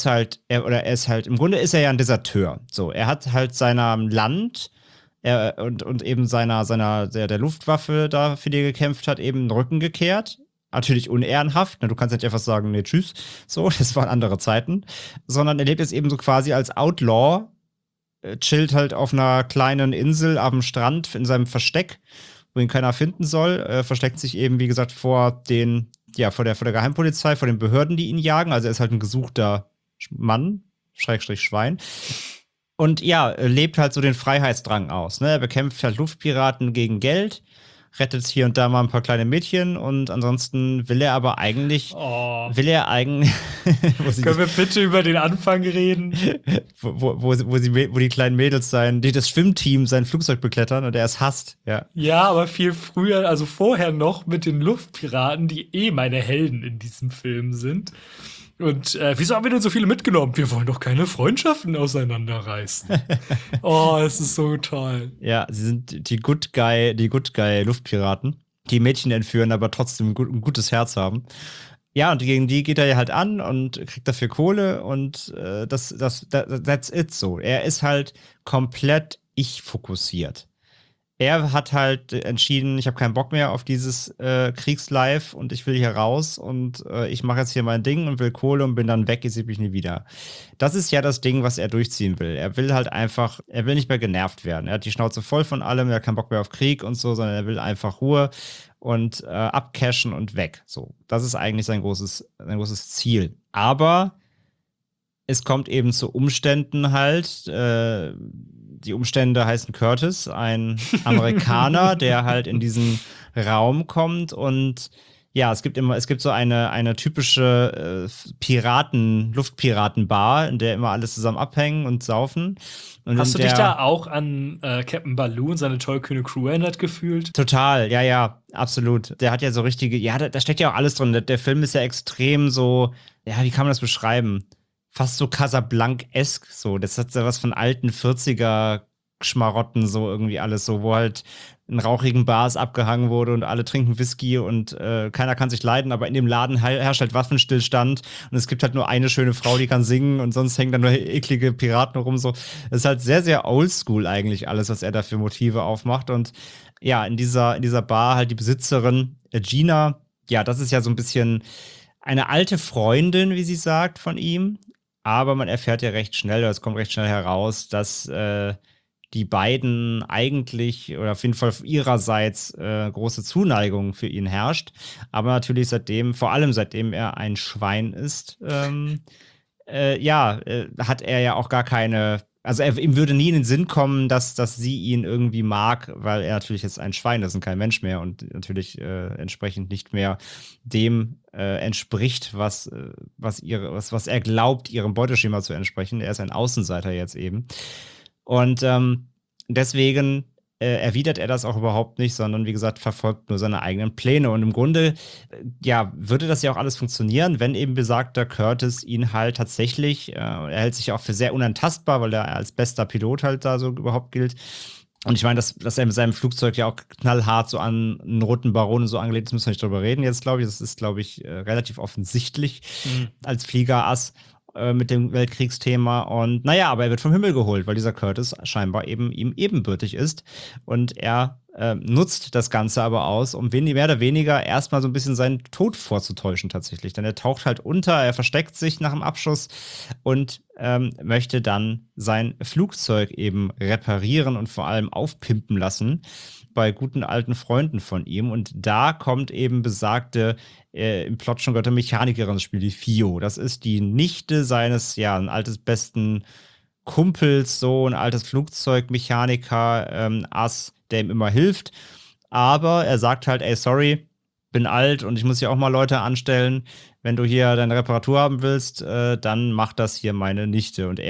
Im Grunde ist er ja ein Deserteur. So, er hat halt seinem Land und eben der Luftwaffe da für die gekämpft hat, eben den Rücken gekehrt. Natürlich unehrenhaft, du kannst nicht einfach sagen, nee, tschüss. So, das waren andere Zeiten. Sondern er lebt jetzt eben so quasi als Outlaw, chillt halt auf einer kleinen Insel am Strand in seinem Versteck, wo ihn keiner finden soll, versteckt sich eben, wie gesagt, vor der Geheimpolizei, vor den Behörden, die ihn jagen. Also er ist halt ein gesuchter Mann, Schrägstrich Schwein. Und ja, lebt halt so den Freiheitsdrang aus. Ne? Er bekämpft halt Luftpiraten gegen Geld, rettet hier und da mal ein paar kleine Mädchen und ansonsten will er eigentlich, Oh. wo Können wir bitte über den Anfang reden? die kleinen Mädels das Schwimmteam sein Flugzeug beklettern und er es hasst, ja. Ja, aber viel früher, also vorher noch mit den Luftpiraten, die meine Helden in diesem Film sind. Und wieso haben wir denn so viele mitgenommen? Wir wollen doch keine Freundschaften auseinanderreißen. Oh, es ist so toll. Ja, sie sind die Good Guy Luftpiraten, die Mädchen entführen, aber trotzdem ein gutes Herz haben. Ja, und gegen die geht er ja halt an und kriegt dafür Kohle und that's it so. Er ist halt komplett ich-fokussiert. Er hat halt entschieden, ich habe keinen Bock mehr auf dieses Kriegslife und ich will hier raus und ich mache jetzt hier mein Ding und will Kohle und bin dann weg, ich sehe mich nie wieder. Das ist ja das Ding, was er durchziehen will. Er will halt einfach, er will nicht mehr genervt werden. Er hat die Schnauze voll von allem, er hat keinen Bock mehr auf Krieg und so, sondern er will einfach Ruhe und abcashen und weg. So, das ist eigentlich sein großes Ziel. Aber es kommt eben zu Umständen halt, die Umstände heißen Curtis, ein Amerikaner, der halt in diesen Raum kommt und ja, es gibt so eine typische Luftpiratenbar, in der immer alles zusammen abhängen und saufen. Und hast du dich da auch an Captain Baloo und seine tollkühne Crew erinnert gefühlt? Total, ja, absolut. Der hat ja so richtige, ja, da steckt ja auch alles drin. Der Film ist ja extrem so, ja, wie kann man das beschreiben? Fast so Casablanc-esk, so. Das hat ja was von alten 40er-Schmarotten, so irgendwie alles, so, wo halt in rauchigen Bars abgehangen wurde und alle trinken Whisky und keiner kann sich leiden, aber in dem Laden herrscht halt Waffenstillstand und es gibt halt nur eine schöne Frau, die kann singen und sonst hängen da nur eklige Piraten rum, so. Das ist halt sehr, sehr oldschool eigentlich alles, was er da für Motive aufmacht und ja, in dieser Bar halt die Besitzerin, Gina, ja, das ist ja so ein bisschen eine alte Freundin, wie sie sagt, von ihm. Aber man erfährt ja recht schnell, oder es kommt recht schnell heraus, dass die beiden eigentlich, oder auf jeden Fall ihrerseits, große Zuneigung für ihn herrscht. Aber natürlich vor allem seitdem er ein Schwein ist, hat er ja auch gar keine. Also ihm würde nie in den Sinn kommen, dass sie ihn irgendwie mag, weil er natürlich jetzt ein Schwein ist und kein Mensch mehr und natürlich entsprechend nicht mehr dem entspricht, was er glaubt, ihrem Beuteschema zu entsprechen. Er ist ein Außenseiter jetzt eben. Und deswegen erwidert er das auch überhaupt nicht, sondern wie gesagt, verfolgt nur seine eigenen Pläne. Und im Grunde, würde das ja auch alles funktionieren, wenn eben besagter Curtis ihn halt tatsächlich, er hält sich auch für sehr unantastbar, weil er als bester Pilot halt da so überhaupt gilt. Und ich meine, dass er mit seinem Flugzeug ja auch knallhart so an einen roten Baron und so angelegt ist, müssen wir nicht drüber reden jetzt, glaube ich. Das ist, glaube ich, relativ offensichtlich als Fliegerass mit dem Weltkriegsthema. Und naja, aber er wird vom Himmel geholt, weil dieser Curtis scheinbar eben ihm ebenbürtig ist. Und er nutzt das Ganze aber aus, um mehr oder weniger erstmal so ein bisschen seinen Tod vorzutäuschen tatsächlich. Denn er taucht halt unter, er versteckt sich nach dem Abschuss und möchte dann sein Flugzeug eben reparieren und vor allem aufpimpen lassen bei guten alten Freunden von ihm. Und da kommt eben besagte, im Plot schon gehörte Mechanikerin ins Spiel, die Fio. Das ist die Nichte seines, ein altes besten Kumpels, so ein altes Flugzeugmechaniker, Ass, der ihm immer hilft. Aber er sagt halt, ey, sorry, bin alt und ich muss hier auch mal Leute anstellen. Wenn du hier deine Reparatur haben willst, dann mach das hier meine Nichte. Und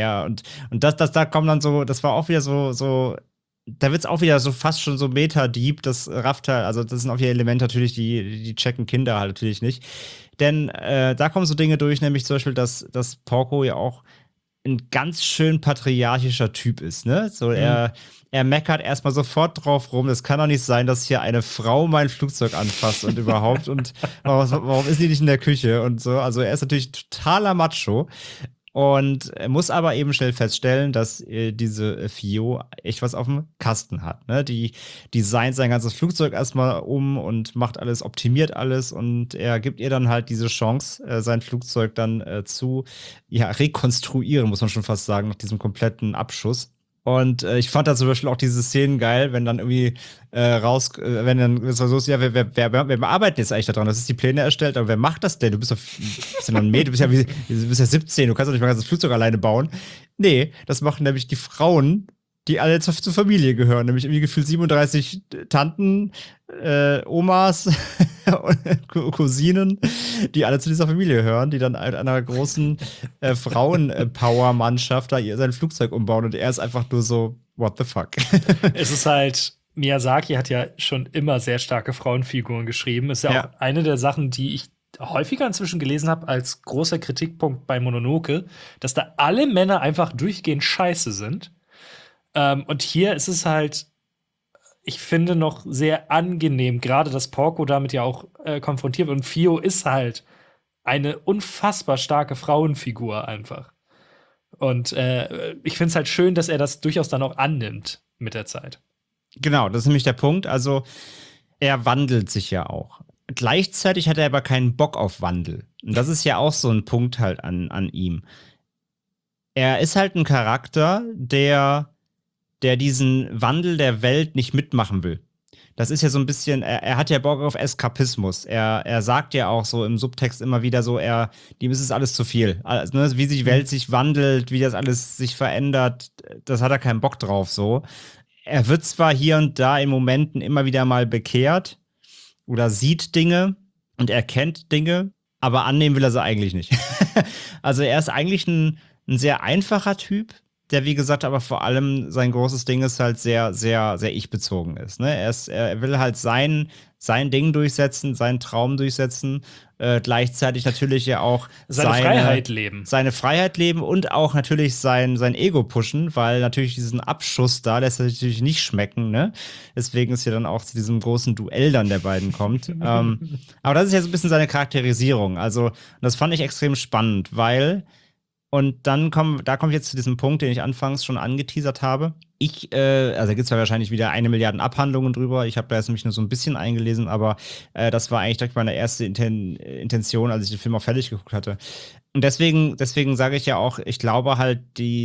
da kommt dann so, das war auch wieder so, da wird es auch wieder so fast schon so Meta-Deep, das rafft halt, also das sind auch wieder Elemente natürlich, die checken Kinder halt natürlich nicht. Denn da kommen so Dinge durch, nämlich zum Beispiel, dass Porco ja auch ein ganz schön patriarchischer Typ ist, ne? So, er meckert erstmal sofort drauf rum. Es kann doch nicht sein, dass hier eine Frau mein Flugzeug anfasst und überhaupt. Und warum ist die nicht in der Küche und so? Also er ist natürlich totaler Macho. Und er muss aber eben schnell feststellen, dass diese Fio echt was auf dem Kasten hat. Ne? Die designt sein ganzes Flugzeug erstmal um und macht alles, optimiert alles. Und er gibt ihr dann halt diese Chance, sein Flugzeug dann zu rekonstruieren, muss man schon fast sagen, nach diesem kompletten Abschuss. Und ich fand da zum Beispiel auch diese Szenen geil, wenn dann irgendwie wenn dann so ist, ja, wer arbeitet jetzt eigentlich daran? Das ist die Pläne erstellt, aber wer macht das denn? Du bist ja noch ein Mädchen, du bist ja 17, du kannst doch nicht mal das Flugzeug alleine bauen. Nee, das machen nämlich die Frauen, die alle zur Familie gehören, nämlich irgendwie gefühlt 37 Tanten, Omas, Cousinen, die alle zu dieser Familie gehören, die dann einer großen Frauen-Power-Mannschaft da sein Flugzeug umbauen und er ist einfach nur so, what the fuck? Es ist halt, Miyazaki hat ja schon immer sehr starke Frauenfiguren geschrieben. Ist ja auch eine der Sachen, die ich häufiger inzwischen gelesen habe als großer Kritikpunkt bei Mononoke, dass da alle Männer einfach durchgehend scheiße sind. Und hier ist es halt, ich finde, noch sehr angenehm, gerade dass Porco damit ja auch konfrontiert wird. Und Fio ist halt eine unfassbar starke Frauenfigur einfach. Und ich finde es halt schön, dass er das durchaus dann auch annimmt mit der Zeit. Genau, das ist nämlich der Punkt. Also, er wandelt sich ja auch. Gleichzeitig hat er aber keinen Bock auf Wandel. Und das ist ja auch so ein Punkt halt an ihm. Er ist halt ein Charakter, der diesen Wandel der Welt nicht mitmachen will. Das ist ja so ein bisschen, er hat ja Bock auf Eskapismus. Er sagt ja auch so im Subtext immer wieder so, dem ist es alles zu viel. Also, ne, wie die Welt sich wandelt, wie das alles sich verändert, das hat er keinen Bock drauf so. Er wird zwar hier und da in Momenten immer wieder mal bekehrt oder sieht Dinge und erkennt Dinge, aber annehmen will er sie eigentlich nicht. Also er ist eigentlich ein sehr einfacher Typ, der, wie gesagt, aber vor allem sein großes Ding ist halt sehr, sehr, sehr ich-bezogen ist. Ne? Er will halt sein Ding durchsetzen, seinen Traum durchsetzen, gleichzeitig natürlich ja auch seine Freiheit leben. Seine Freiheit leben und auch natürlich sein Ego pushen, weil natürlich diesen Abschuss da lässt er natürlich nicht schmecken. Ne? Deswegen ist ja dann auch zu diesem großen Duell dann der beiden kommt. Aber das ist ja so ein bisschen seine Charakterisierung. Also, das fand ich extrem spannend, weil und dann komme ich jetzt zu diesem Punkt, den ich anfangs schon angeteasert habe. Also da gibt es ja wahrscheinlich wieder 1 Milliarde Abhandlungen drüber. Ich habe da jetzt nämlich nur so ein bisschen eingelesen, aber das war eigentlich direkt meine erste Intention, als ich den Film auch fertig geguckt hatte. Und deswegen sage ich ja auch, ich glaube halt,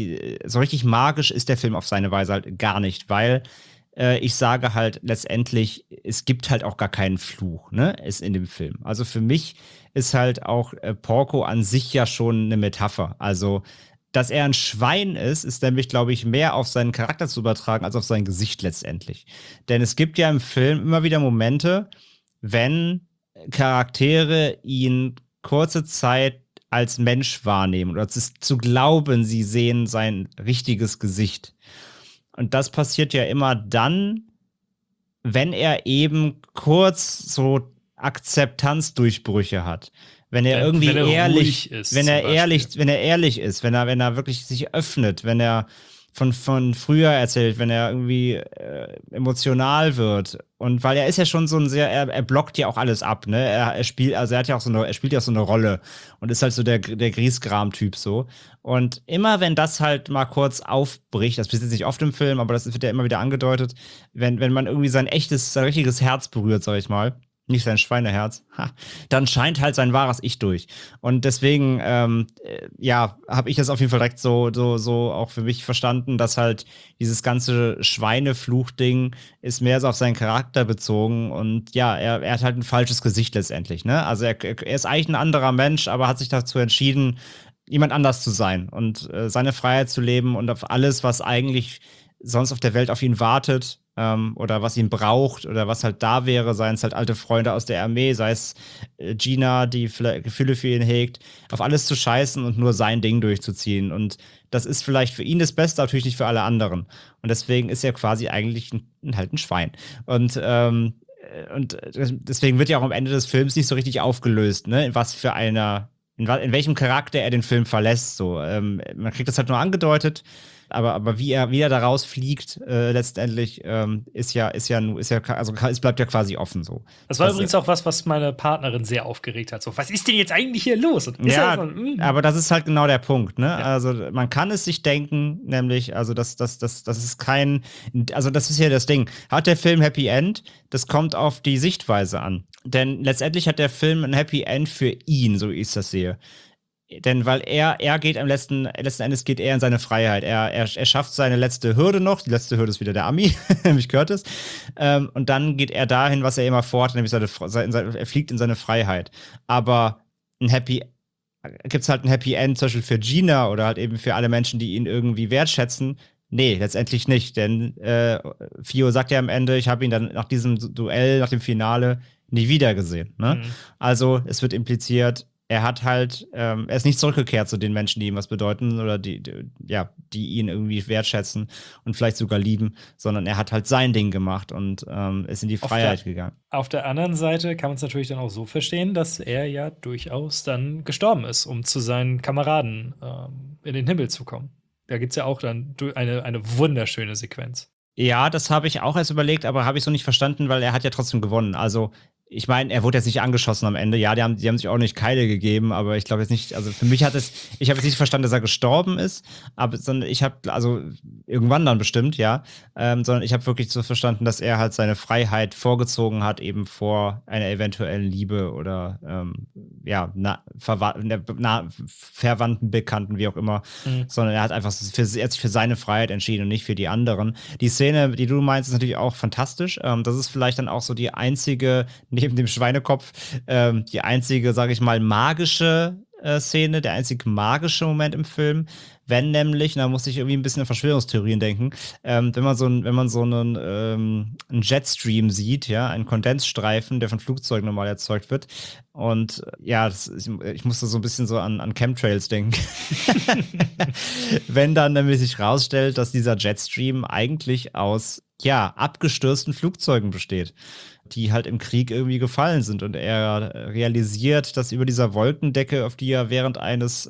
so richtig magisch ist der Film auf seine Weise halt gar nicht, weil ich sage halt letztendlich, es gibt halt auch gar keinen Fluch, ne, ist in dem Film. Also für mich ist halt auch Porco an sich ja schon eine Metapher. Also, dass er ein Schwein ist nämlich, glaube ich, mehr auf seinen Charakter zu übertragen, als auf sein Gesicht letztendlich. Denn es gibt ja im Film immer wieder Momente, wenn Charaktere ihn kurze Zeit als Mensch wahrnehmen oder zu glauben, sie sehen sein richtiges Gesicht. Und das passiert ja immer dann, wenn er eben kurz so Akzeptanzdurchbrüche hat. Wenn er irgendwie ehrlich ist, wenn er ehrlich ist, wenn er wirklich sich öffnet, wenn er von früher erzählt, wenn er irgendwie emotional wird. Und weil er ist ja schon so ein er blockt ja auch alles ab, ne? Er spielt ja auch so eine Rolle und ist halt so der Griesgram-Typ so. Und immer wenn das halt mal kurz aufbricht, das passiert jetzt nicht oft im Film, aber das wird ja immer wieder angedeutet, wenn man irgendwie sein richtiges Herz berührt, sag ich mal, nicht sein Schweineherz, dann scheint halt sein wahres Ich durch. Und deswegen, habe ich das auf jeden Fall direkt so auch für mich verstanden, dass halt dieses ganze Schweinefluch-Ding ist mehr so auf seinen Charakter bezogen und ja, er hat halt ein falsches Gesicht letztendlich, ne? Also er ist eigentlich ein anderer Mensch, aber hat sich dazu entschieden, jemand anders zu sein und seine Freiheit zu leben und auf alles, was eigentlich sonst auf der Welt auf ihn wartet, oder was ihn braucht oder was halt da wäre, seien es halt alte Freunde aus der Armee, sei es Gina, die vielleicht Gefühle für ihn hegt, auf alles zu scheißen und nur sein Ding durchzuziehen. Und das ist vielleicht für ihn das Beste, natürlich nicht für alle anderen. Und deswegen ist er quasi eigentlich halt ein Schwein. Und deswegen wird ja auch am Ende des Films nicht so richtig aufgelöst, ne, in welchem Charakter er den Film verlässt. So, man kriegt das halt nur angedeutet. Aber wie er da rausfliegt, letztendlich, bleibt ja quasi offen so. Das war übrigens auch was meine Partnerin sehr aufgeregt hat. So, was ist denn jetzt eigentlich hier los? Aber das ist halt genau der Punkt, ne? Ja. Also man kann es sich denken, nämlich, also das ist das ist ja das Ding. Hat der Film Happy End? Das kommt auf die Sichtweise an. Denn letztendlich hat der Film ein Happy End für ihn, so wie ich das sehe. Denn weil er geht letzten Endes geht er in seine Freiheit. Er schafft seine letzte Hürde noch. Die letzte Hürde ist wieder der Ami, nämlich Curtis. Und dann geht er dahin, was er immer vorhat, nämlich er fliegt in seine Freiheit. Aber gibt's halt ein Happy End, zum Beispiel für Gina oder halt eben für alle Menschen, die ihn irgendwie wertschätzen? Nee, letztendlich nicht. Denn Fio sagt ja am Ende, ich habe ihn dann nach diesem Duell, nach dem Finale, nie wiedergesehen. Ne? Also es wird impliziert, er ist nicht zurückgekehrt zu den Menschen, die ihm was bedeuten oder die ihn irgendwie wertschätzen und vielleicht sogar lieben, sondern er hat halt sein Ding gemacht und ist in die Freiheit gegangen. Auf der anderen Seite kann man es natürlich dann auch so verstehen, dass er ja durchaus dann gestorben ist, um zu seinen Kameraden in den Himmel zu kommen. Da gibt es ja auch dann eine wunderschöne Sequenz. Ja, das habe ich auch erst überlegt, aber habe ich so nicht verstanden, weil er hat ja trotzdem gewonnen. Also ich meine, er wurde jetzt nicht angeschossen am Ende. Ja, die haben sich auch nicht Keile gegeben, aber ich glaube jetzt nicht, also für mich ich habe jetzt nicht verstanden, dass er gestorben ist, sondern ich habe, also irgendwann dann bestimmt, ja, sondern ich habe wirklich so verstanden, dass er halt seine Freiheit vorgezogen hat, eben vor einer eventuellen Liebe oder Verwandten, Bekannten, wie auch immer, sondern er hat einfach er hat sich für seine Freiheit entschieden und nicht für die anderen. Die Szene, die du meinst, ist natürlich auch fantastisch. Das ist vielleicht dann auch so die einzige, neben dem Schweinekopf, die einzige, sage ich mal, magische Szene, der einzige magische Moment im Film, wenn nämlich, und da muss ich irgendwie ein bisschen an Verschwörungstheorien denken, wenn man so einen Jetstream sieht, ja, einen Kondensstreifen, der von Flugzeugen normal erzeugt wird. Und ja, ich musste so ein bisschen so an Chemtrails denken. Wenn dann nämlich sich rausstellt, dass dieser Jetstream eigentlich aus, abgestürzten Flugzeugen besteht, die halt im Krieg irgendwie gefallen sind. Und er realisiert, dass über dieser Wolkendecke, auf die er während eines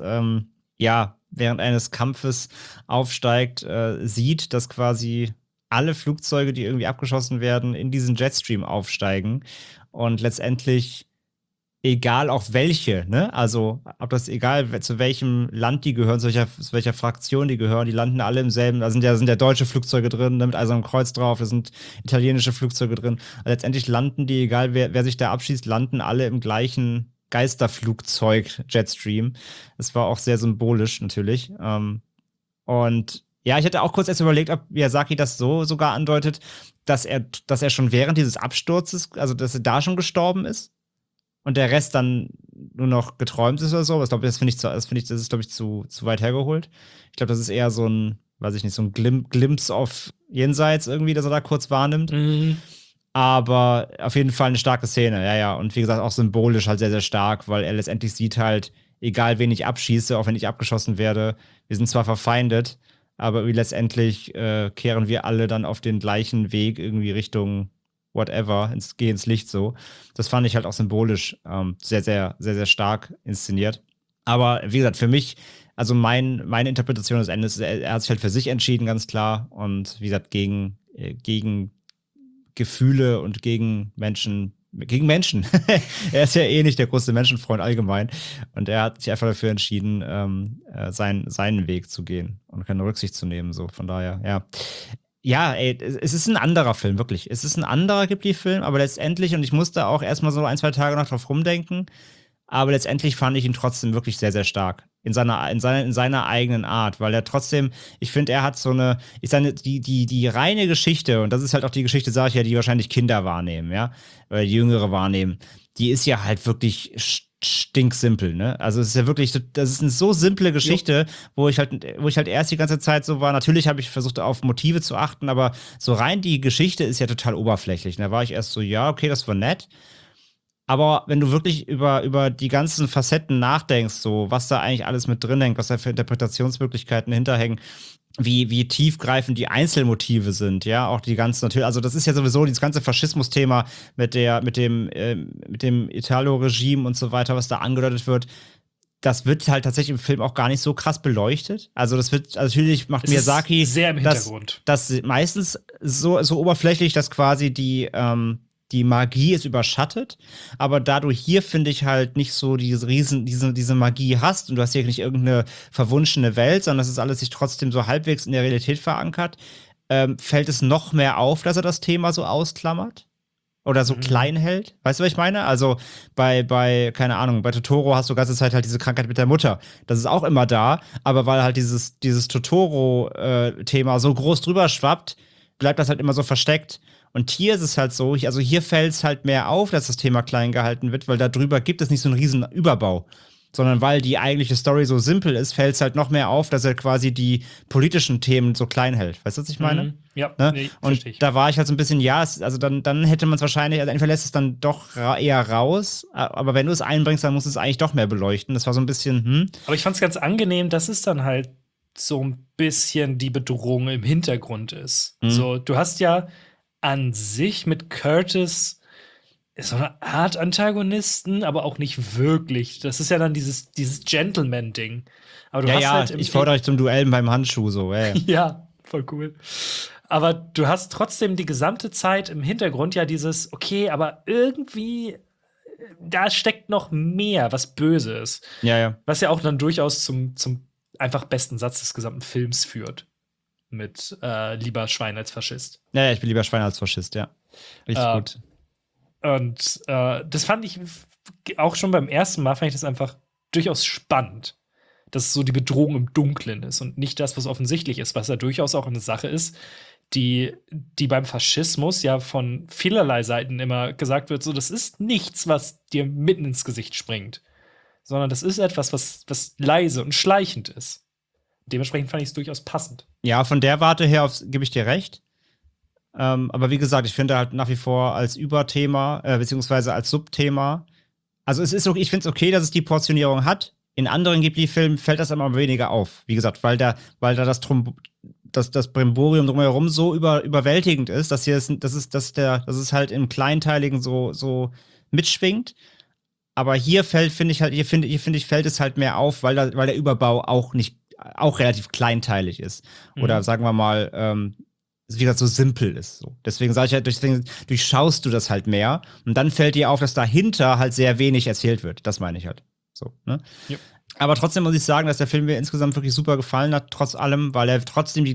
Kampfes aufsteigt, sieht, dass quasi alle Flugzeuge, die irgendwie abgeschossen werden, in diesen Jetstream aufsteigen. Und letztendlich, egal auch welche, ne? Also, egal zu welchem Land die gehören, zu welcher Fraktion die gehören, die landen alle im selben, da sind ja deutsche Flugzeuge drin, ne, mit Eisernem Kreuz drauf, da sind italienische Flugzeuge drin. Also letztendlich landen die, egal wer sich da abschießt, landen alle im gleichen Geisterflugzeug Jetstream. Das war auch sehr symbolisch natürlich. Und ja, ich hatte auch kurz erst überlegt, ob Miyazaki das so sogar andeutet, dass er schon während dieses Absturzes, also dass er da schon gestorben ist und der Rest dann nur noch geträumt ist oder so. Aber ich glaube, das ist, glaube ich, zu weit hergeholt. Ich glaube, das ist eher so ein, weiß ich nicht, so ein Glimpse of Jenseits irgendwie, dass er da kurz wahrnimmt. Aber auf jeden Fall eine starke Szene, ja. Und wie gesagt, auch symbolisch halt sehr, sehr stark, weil er letztendlich sieht halt, egal wen ich abschieße, auch wenn ich abgeschossen werde, wir sind zwar verfeindet, aber letztendlich kehren wir alle dann auf den gleichen Weg irgendwie Richtung whatever, geh ins Licht so. Das fand ich halt auch symbolisch sehr, sehr, sehr, sehr stark inszeniert. Aber wie gesagt, für mich, also meine Interpretation des Endes, er hat sich halt für sich entschieden, ganz klar. Und wie gesagt, gegen Gefühle und gegen Menschen. Er ist ja eh nicht der größte Menschenfreund allgemein. Und er hat sich einfach dafür entschieden, seinen Weg zu gehen und keine Rücksicht zu nehmen. So, von daher, ja. Ja, ey, es ist ein anderer Film, wirklich. Es ist ein anderer Ghibli-Film, aber letztendlich, und ich musste auch erstmal so 1-2 Tage noch drauf rumdenken, aber letztendlich fand ich ihn trotzdem wirklich sehr, sehr stark. In seiner eigenen Art, weil er trotzdem, ich finde, er hat so eine, die reine Geschichte, und das ist halt auch die Geschichte, sage ich ja, die wahrscheinlich Kinder wahrnehmen, ja, oder die Jüngere wahrnehmen, die ist ja halt wirklich stinksimpel, ne? Also es ist ja wirklich, das ist eine so simple Geschichte, wo ich halt erst die ganze Zeit so war, natürlich habe ich versucht, auf Motive zu achten, aber so rein die Geschichte ist ja total oberflächlich. Da war ich erst so, ja, okay, das war nett. Aber wenn du wirklich über die ganzen Facetten nachdenkst, so was da eigentlich alles mit drin hängt, was da für Interpretationsmöglichkeiten hinterhängen, wie tiefgreifend die Einzelmotive sind, ja, auch die ganzen natürlich, also das ist ja sowieso dieses ganze Faschismus-Thema mit dem Italo-Regime und so weiter, was da angedeutet wird. Das wird halt tatsächlich im Film auch gar nicht so krass beleuchtet. Also das wird, also natürlich macht Miyazaki sehr im Hintergrund. Das meistens so oberflächlich, dass quasi die Magie ist überschattet, aber da du hier, finde ich, halt nicht so diese Magie hast und du hast hier nicht irgendeine verwunschene Welt, sondern das ist alles sich trotzdem so halbwegs in der Realität verankert, fällt es noch mehr auf, dass er das Thema so ausklammert. oder so klein hält. Weißt du, was ich meine? Also keine Ahnung, bei Totoro hast du die ganze Zeit halt diese Krankheit mit der Mutter. Das ist auch immer da, aber weil halt dieses Totoro-Thema so groß drüber schwappt, bleibt das halt immer so versteckt. Und hier ist es halt so, also hier fällt es halt mehr auf, dass das Thema klein gehalten wird, weil darüber gibt es nicht so einen riesen Überbau. Sondern weil die eigentliche Story so simpel ist, fällt es halt noch mehr auf, dass er quasi die politischen Themen so klein hält. Weißt du, was ich meine? Ja, Ne? nee, und verstehe ich. da war ich halt so ein bisschen, also dann hätte man es wahrscheinlich, also entweder lässt es dann doch eher raus, aber wenn du es einbringst, dann musst du es eigentlich doch mehr beleuchten. Das war so ein bisschen, Aber ich fand es ganz angenehm, dass es dann halt so ein bisschen die Bedrohung im Hintergrund ist. So, du hast ja an sich mit Curtis so eine Art Antagonisten, aber auch nicht wirklich. Das ist ja dann dieses Gentleman-Ding. Aber du hast halt ich fordere euch zum Duell beim Handschuh, so, Ja, voll cool. Aber du hast trotzdem die gesamte Zeit im Hintergrund ja dieses, okay, aber irgendwie, da steckt noch mehr, was böse ist. Ja. Was ja auch dann durchaus zum einfach besten Satz des gesamten Films führt. Mit lieber Schwein als Faschist. Ja, ich bin lieber Schwein als Faschist, ja. Richtig gut. Und das fand ich auch schon beim ersten Mal, fand ich das einfach durchaus spannend, dass es so die Bedrohung im Dunklen ist und nicht das, was offensichtlich ist, was ja durchaus auch eine Sache ist, die beim Faschismus ja von vielerlei Seiten immer gesagt wird, so, das ist nichts, was dir mitten ins Gesicht springt, sondern das ist etwas, was leise und schleichend ist. Dementsprechend fand ich es durchaus passend. Ja, von der Warte her gebe ich dir recht. Aber wie gesagt, ich finde halt nach wie vor als Überthema, beziehungsweise als Subthema, also es ist okay, ich finde es okay, dass es die Portionierung hat. In anderen Ghibli-Filmen fällt das aber weniger auf. Wie gesagt, weil da das Brimborium drumherum so überwältigend ist, dass es halt im Kleinteiligen so mitschwingt. Aber hier finde ich, fällt es halt mehr auf, weil der Überbau auch relativ kleinteilig ist. Oder sagen wir mal, wie gesagt, so simpel ist. So. Deswegen sage ich halt, deswegen durchschaust du das halt mehr. Und dann fällt dir auf, dass dahinter halt sehr wenig erzählt wird. Das meine ich halt. So, ne? Ja. Aber trotzdem muss ich sagen, dass der Film mir insgesamt wirklich super gefallen hat, trotz allem, weil er trotzdem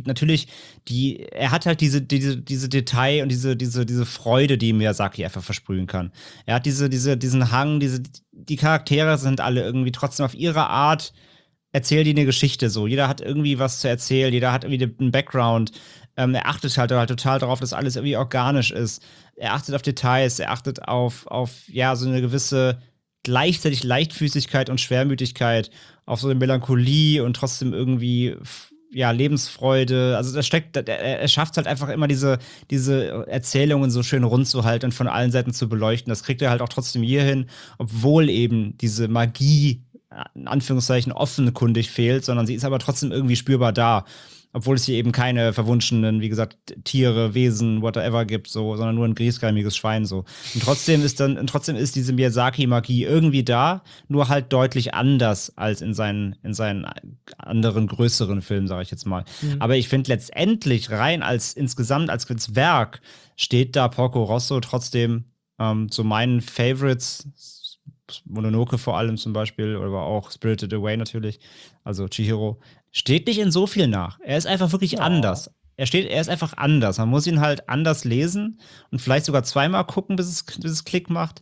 er hat halt diese Detail und diese Freude, die Miyazaki einfach versprühen kann. Er hat diesen Hang, die Charaktere sind alle irgendwie trotzdem auf ihre Art, erzählen die eine Geschichte so. Jeder hat irgendwie was zu erzählen, jeder hat irgendwie einen Background. Er achtet halt total darauf, dass alles irgendwie organisch ist. Er achtet auf Details, er achtet auf ja, so eine gewisse gleichzeitig Leichtfüßigkeit und Schwermütigkeit, auf so eine Melancholie und trotzdem irgendwie ja, Lebensfreude. Also er schafft halt einfach immer diese Erzählungen so schön rund zu halten und von allen Seiten zu beleuchten. Das kriegt er halt auch trotzdem hier hin, obwohl eben diese Magie in Anführungszeichen offenkundig fehlt, sondern sie ist aber trotzdem irgendwie spürbar da. Obwohl es hier eben keine verwunschenen, wie gesagt, Tiere, Wesen, whatever gibt, so, sondern nur ein griesgrämiges Schwein so. Und trotzdem ist diese Miyazaki-Magie irgendwie da, nur halt deutlich anders als in seinen anderen größeren Filmen, sage ich jetzt mal. Aber ich finde letztendlich insgesamt als Werk steht da Porco Rosso trotzdem zu meinen Favorites. Mononoke vor allem zum Beispiel, oder auch Spirited Away natürlich, also Chihiro, steht nicht in so viel nach. Er ist einfach wirklich anders. Er ist einfach anders. Man muss ihn halt anders lesen und vielleicht sogar zweimal gucken, bis es Klick macht.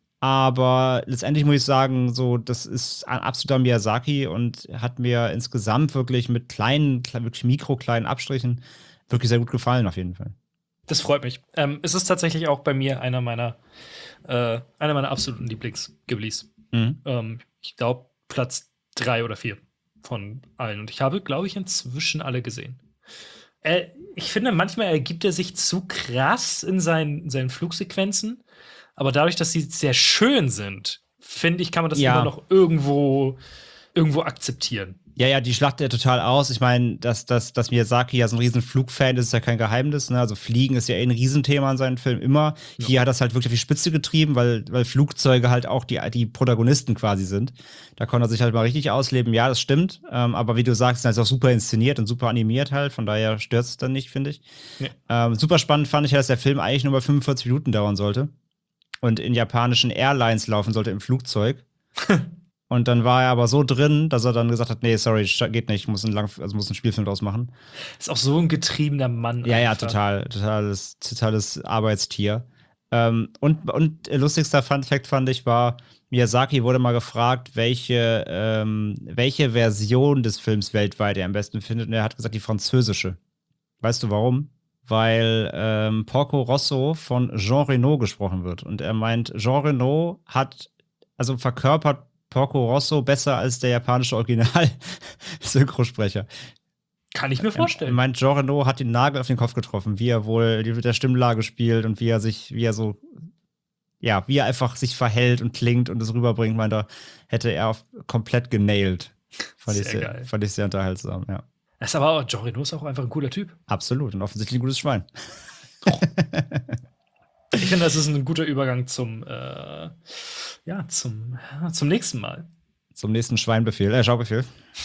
Aber letztendlich muss ich sagen, so, das ist ein absoluter Miyazaki und hat mir insgesamt wirklich mit wirklich mikrokleinen Abstrichen wirklich sehr gut gefallen, auf jeden Fall. Das freut mich. Es ist tatsächlich auch bei mir einer meiner absoluten Lieblings-Ghiblis. Ich glaube, Platz 3 oder 4 von allen. Und ich habe, glaube ich, inzwischen alle gesehen. Ich finde, manchmal ergibt er sich zu krass in seinen Flugsequenzen. Aber dadurch, dass sie sehr schön sind, finde ich, kann man das immer noch irgendwo akzeptieren. Ja, die schlachtet er total aus. Ich meine, dass Miyazaki ja so ein riesen Flugfan ist ja kein Geheimnis. Ne? Also Fliegen ist ja ein Riesenthema in seinen Filmen immer. Ja. Hier hat das halt wirklich auf die Spitze getrieben, weil Flugzeuge halt auch die Protagonisten quasi sind. Da konnte er sich halt mal richtig ausleben. Ja, das stimmt. Aber wie du sagst, ist halt auch super inszeniert und super animiert halt. Von daher stört es dann nicht, finde ich. Ja. Super spannend fand ich ja, dass der Film eigentlich nur bei 45 Minuten dauern sollte. Und in japanischen Airlines laufen sollte im Flugzeug. Und dann war er aber so drin, dass er dann gesagt hat, nee, sorry, geht nicht, muss einen Spielfilm draus machen. Ist auch so ein getriebener Mann. Ja, totales Arbeitstier. Und lustigster Fun-Fact fand ich war, Miyazaki wurde mal gefragt, welche Version des Films weltweit er am besten findet. Und er hat gesagt, die französische. Weißt du warum? Weil Porco Rosso von Jean Reno gesprochen wird. Und er meint, Jean Reno verkörpert Porco Rosso besser als der japanische Original-Synchrosprecher. Kann ich mir Er vorstellen. meint, Jean Reno hat den Nagel auf den Kopf getroffen, wie er wohl mit der Stimmlage spielt und wie er einfach sich verhält und klingt und es rüberbringt, meint er, hätte er komplett genailt. Sehr geil. Fand ich sehr unterhaltsam, ja. Das ist aber auch, Jean Reno ist auch einfach ein cooler Typ. Absolut und offensichtlich ein gutes Schwein. Ich finde, das ist ein guter Übergang zum nächsten Mal. Zum nächsten Schaubefehl.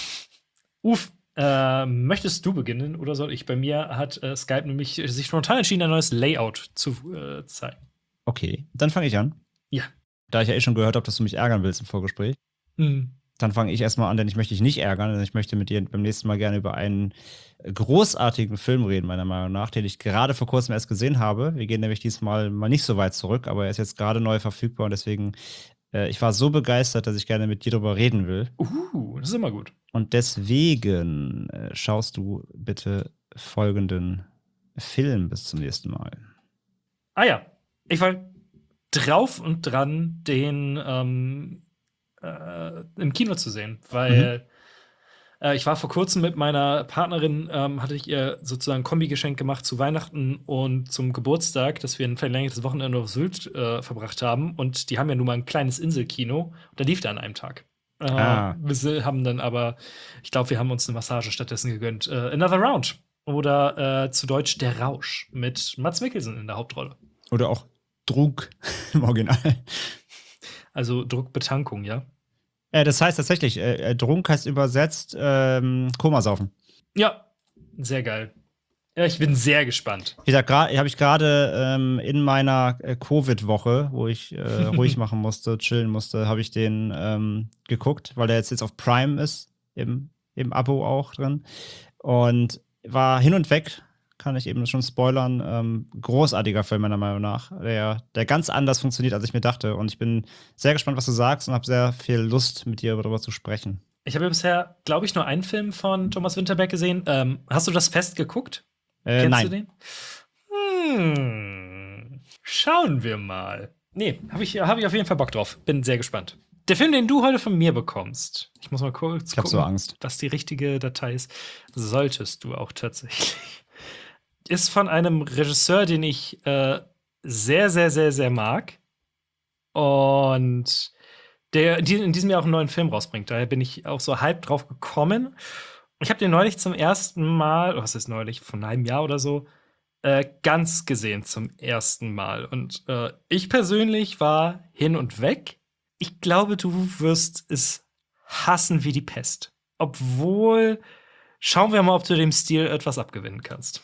Möchtest du beginnen oder soll ich? Bei mir hat Skype nämlich sich spontan entschieden, ein neues Layout zu zeigen. Okay, dann fange ich an. Ja. Da ich ja schon gehört habe, dass du mich ärgern willst im Vorgespräch, dann fange ich erstmal an, denn ich möchte dich nicht ärgern, denn ich möchte mit dir beim nächsten Mal gerne über einen großartigen Film reden, meiner Meinung nach, den ich gerade vor kurzem erst gesehen habe. Wir gehen nämlich diesmal mal nicht so weit zurück, aber er ist jetzt gerade neu verfügbar und deswegen, ich war so begeistert, dass ich gerne mit dir darüber reden will. Das ist immer gut. Und deswegen schaust du bitte folgenden Film bis zum nächsten Mal. Ah ja, ich war drauf und dran, den im Kino zu sehen, weil ich war vor kurzem mit meiner Partnerin, hatte ich ihr sozusagen ein Kombigeschenk gemacht zu Weihnachten und zum Geburtstag, dass wir ein verlängertes Wochenende auf Sylt verbracht haben. Und die haben ja nun mal ein kleines Inselkino. Und da lief der an einem Tag. Wir haben dann aber, ich glaube, wir haben uns eine Massage stattdessen gegönnt. Another Round. Oder zu Deutsch Der Rausch mit Mads Mikkelsen in der Hauptrolle. Oder auch Druck im Original. Also Druckbetankung, ja. Das heißt tatsächlich, Drunk heißt übersetzt Komasaufen. Ja, sehr geil. Ja, ich bin sehr gespannt. Wie gesagt, habe ich gerade in meiner Covid-Woche, wo ich ruhig machen musste, chillen musste, habe ich den geguckt, weil der jetzt auf Prime ist, im Abo auch drin. Und war hin und weg, kann ich eben schon spoilern. Großartiger Film meiner Meinung nach, der ganz anders funktioniert, als ich mir dachte. Und ich bin sehr gespannt, was du sagst und habe sehr viel Lust, mit dir darüber zu sprechen. Ich habe bisher, glaube ich, nur einen Film von Thomas Winterberg gesehen. Hast du das Fest geguckt? Kennst nein. du den? Schauen wir mal. Nee, habe ich auf jeden Fall Bock drauf. Bin sehr gespannt. Der Film, den du heute von mir bekommst, ich muss mal kurz Ich habe so Angst. was die richtige Datei ist. Solltest du auch tatsächlich. Ist von einem Regisseur, den ich sehr, sehr, sehr, sehr mag. Und der in diesem Jahr auch einen neuen Film rausbringt. Daher bin ich auch so halb drauf gekommen. Ich habe den neulich zum ersten Mal, was ist neulich, vor einem Jahr oder so, ganz gesehen zum ersten Mal. Und ich persönlich war hin und weg. Ich glaube, du wirst es hassen wie die Pest. Obwohl, schauen wir mal, ob du dem Stil etwas abgewinnen kannst.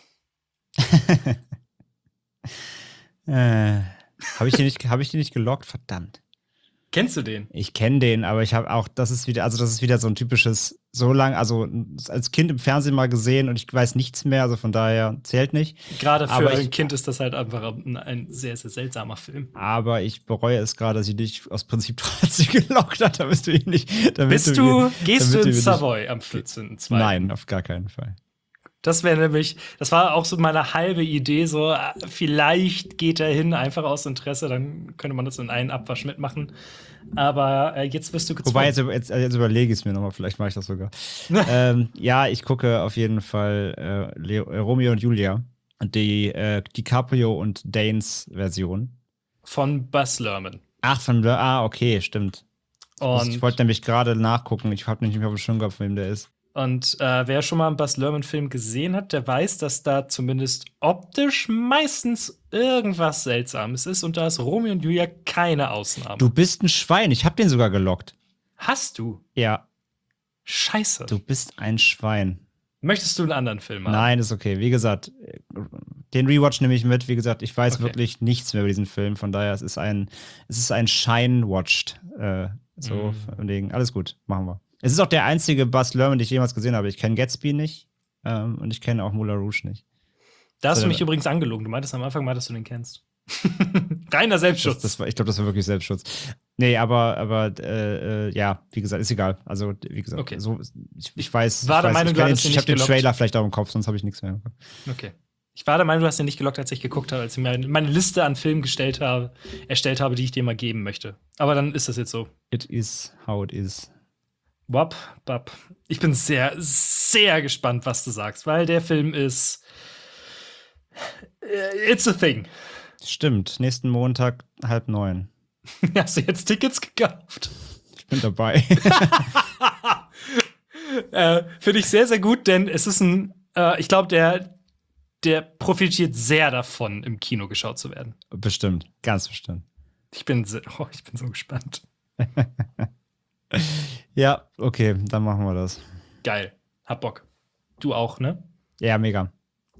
Habe ich den nicht gelockt? Verdammt. Kennst du den? Ich kenne den, aber ich habe auch, das ist wieder so ein typisches, als Kind im Fernsehen mal gesehen und ich weiß nichts mehr, also von daher zählt nicht. Gerade für ein Kind ist das halt einfach ein sehr, sehr seltsamer Film. Aber ich bereue es gerade, dass ich dich aus Prinzip trotzdem gelockt hat, damit du ihn nicht. Gehst du ins Savoy am 14.2.? Nein, auf gar keinen Fall. Das war auch so meine halbe Idee, so vielleicht geht er hin, einfach aus Interesse, dann könnte man das in einen Abwasch mitmachen. Aber jetzt wirst du gezwungen. Wobei, jetzt überlege ich es mir nochmal, vielleicht mache ich das sogar. Ja, ich gucke auf jeden Fall Romeo und Julia, die DiCaprio und Danes Version. Von Baz Luhrmann. Okay, stimmt. Ich wollte nämlich gerade nachgucken, ich habe nicht mehr auf dem Schirm gehabt, von wem der ist. Und wer schon mal einen Baz Luhrmann-Film gesehen hat, der weiß, dass da zumindest optisch meistens irgendwas Seltsames ist. Und da ist Romeo und Julia keine Ausnahme. Du bist ein Schwein. Ich habe den sogar gelockt. Hast du? Ja. Scheiße. Du bist ein Schwein. Möchtest du einen anderen Film haben? Nein, ist okay. Wie gesagt, den Rewatch nehme ich mit. Wie gesagt, ich weiß wirklich nichts mehr über diesen Film. Von daher, es ist ein Shine-Watched. Von wegen, alles gut, machen wir. Es ist auch der einzige Baz Luhrmann, den ich jemals gesehen habe. Ich kenne Gatsby nicht und ich kenne auch Moulin Rouge nicht. Da hast du mich übrigens angelogen. Du meintest am Anfang mal, dass du den kennst. Reiner Selbstschutz. Ich glaube, das war wirklich Selbstschutz. Nee, aber ja, wie gesagt, ist egal. Also, wie gesagt, Okay. so, ich weiß, War der Meinung, du hattest ihn ich habe nicht den gelockt. Trailer vielleicht auch im Kopf, sonst habe ich nichts mehr. Okay. Ich war der Meinung, du hast ihn nicht gelockt, als ich geguckt habe, als ich mir meine Liste an Filmen erstellt habe, die ich dir mal geben möchte. Aber dann ist das jetzt so. It is how it is. Wap, bap. Ich bin sehr, sehr gespannt, was du sagst, weil der Film ist. It's a thing. Stimmt, nächsten Montag 8:30. Hast du jetzt Tickets gekauft? Ich bin dabei. Finde ich sehr, sehr gut, denn es ist ich glaube, der profitiert sehr davon, im Kino geschaut zu werden. Bestimmt, ganz bestimmt. Ich bin so gespannt. Ja, okay, dann machen wir das. Geil. Hab Bock. Du auch, ne? Ja, mega.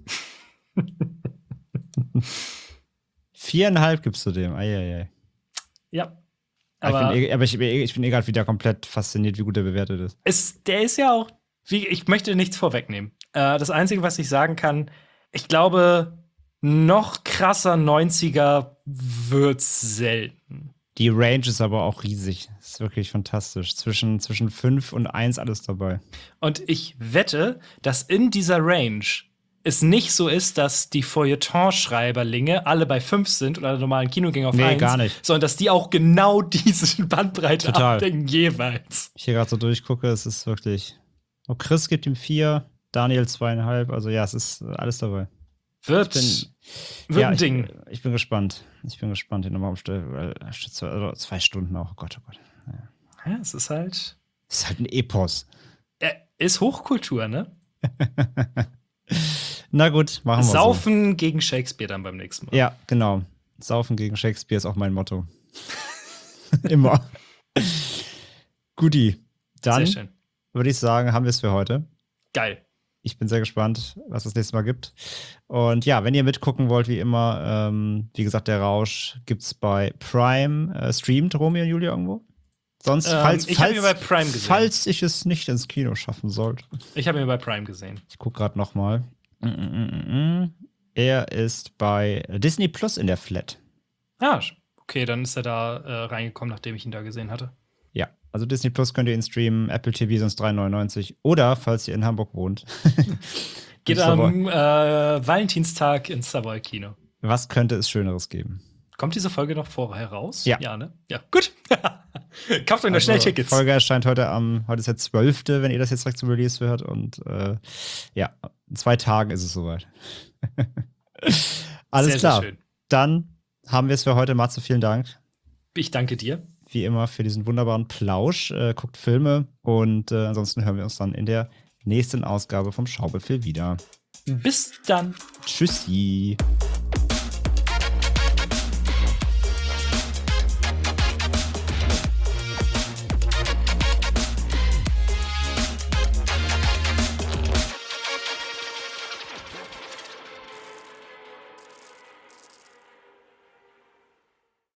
4,5 gibst du dem. Eieiei. Ja. Aber ich bin gerade wieder komplett fasziniert, wie gut er bewertet ist. Der ist ja auch. Ich möchte nichts vorwegnehmen. Das Einzige, was ich sagen kann, ich glaube, noch krasser 90er wird's selten. Die Range ist aber auch riesig. Das ist wirklich fantastisch. Zwischen 5 und 1 alles dabei. Und ich wette, dass in dieser Range es nicht so ist, dass die Feuilleton-Schreiberlinge alle bei 5 sind oder normalen Kinogänger auf 1. Nee, gar nicht. Sondern dass die auch genau diese Bandbreite Total. abdecken jeweils. Ich hier gerade so durchgucke, es ist wirklich. Oh, Chris gibt ihm 4, Daniel 2,5. Also ja, es ist alles dabei. Wird ein Ding. Ich bin gespannt. Den nochmal umstellen. 2 Stunden auch. Oh Gott, oh Gott. Ja, es ist halt. Es ist halt ein Epos. Ist Hochkultur, ne? Na gut, machen wir Saufen gegen Shakespeare dann beim nächsten Mal. Ja, genau. Saufen gegen Shakespeare ist auch mein Motto. Immer. Guti. Dann Sehr schön. würde ich sagen, haben wir es für heute. Geil. Ich bin sehr gespannt, was das nächste Mal gibt. Und ja, wenn ihr mitgucken wollt, wie immer, wie gesagt, der Rausch gibt's bei Prime. Streamt Romeo und Julia irgendwo? Sonst, ich habe ihn bei Prime gesehen. Falls ich es nicht ins Kino schaffen sollte. Ich habe ihn bei Prime gesehen. Ich gucke gerade noch mal. Er ist bei Disney Plus in der Flat. Ah, okay, dann ist er da reingekommen, nachdem ich ihn da gesehen hatte. Ja, also Disney Plus könnt ihr ihn streamen, Apple TV sonst 3,99 oder, falls ihr in Hamburg wohnt. Geht am Valentinstag ins Savoy Kino. Was könnte es Schöneres geben? Kommt diese Folge noch vorher raus? Ja. Ja, ne? Ja, gut. Kauft euch noch schnell Tickets. Die Folge erscheint heute ist der 12., wenn ihr das jetzt direkt zum Release hört. Und ja, in 2 Tagen ist es soweit. Alles sehr, klar. Sehr schön. Dann haben wir es für heute. Matze, vielen Dank. Ich danke dir. Wie immer für diesen wunderbaren Plausch. Guckt Filme und ansonsten hören wir uns dann in der nächsten Ausgabe vom Schaubefehl wieder. Bis dann. Tschüssi.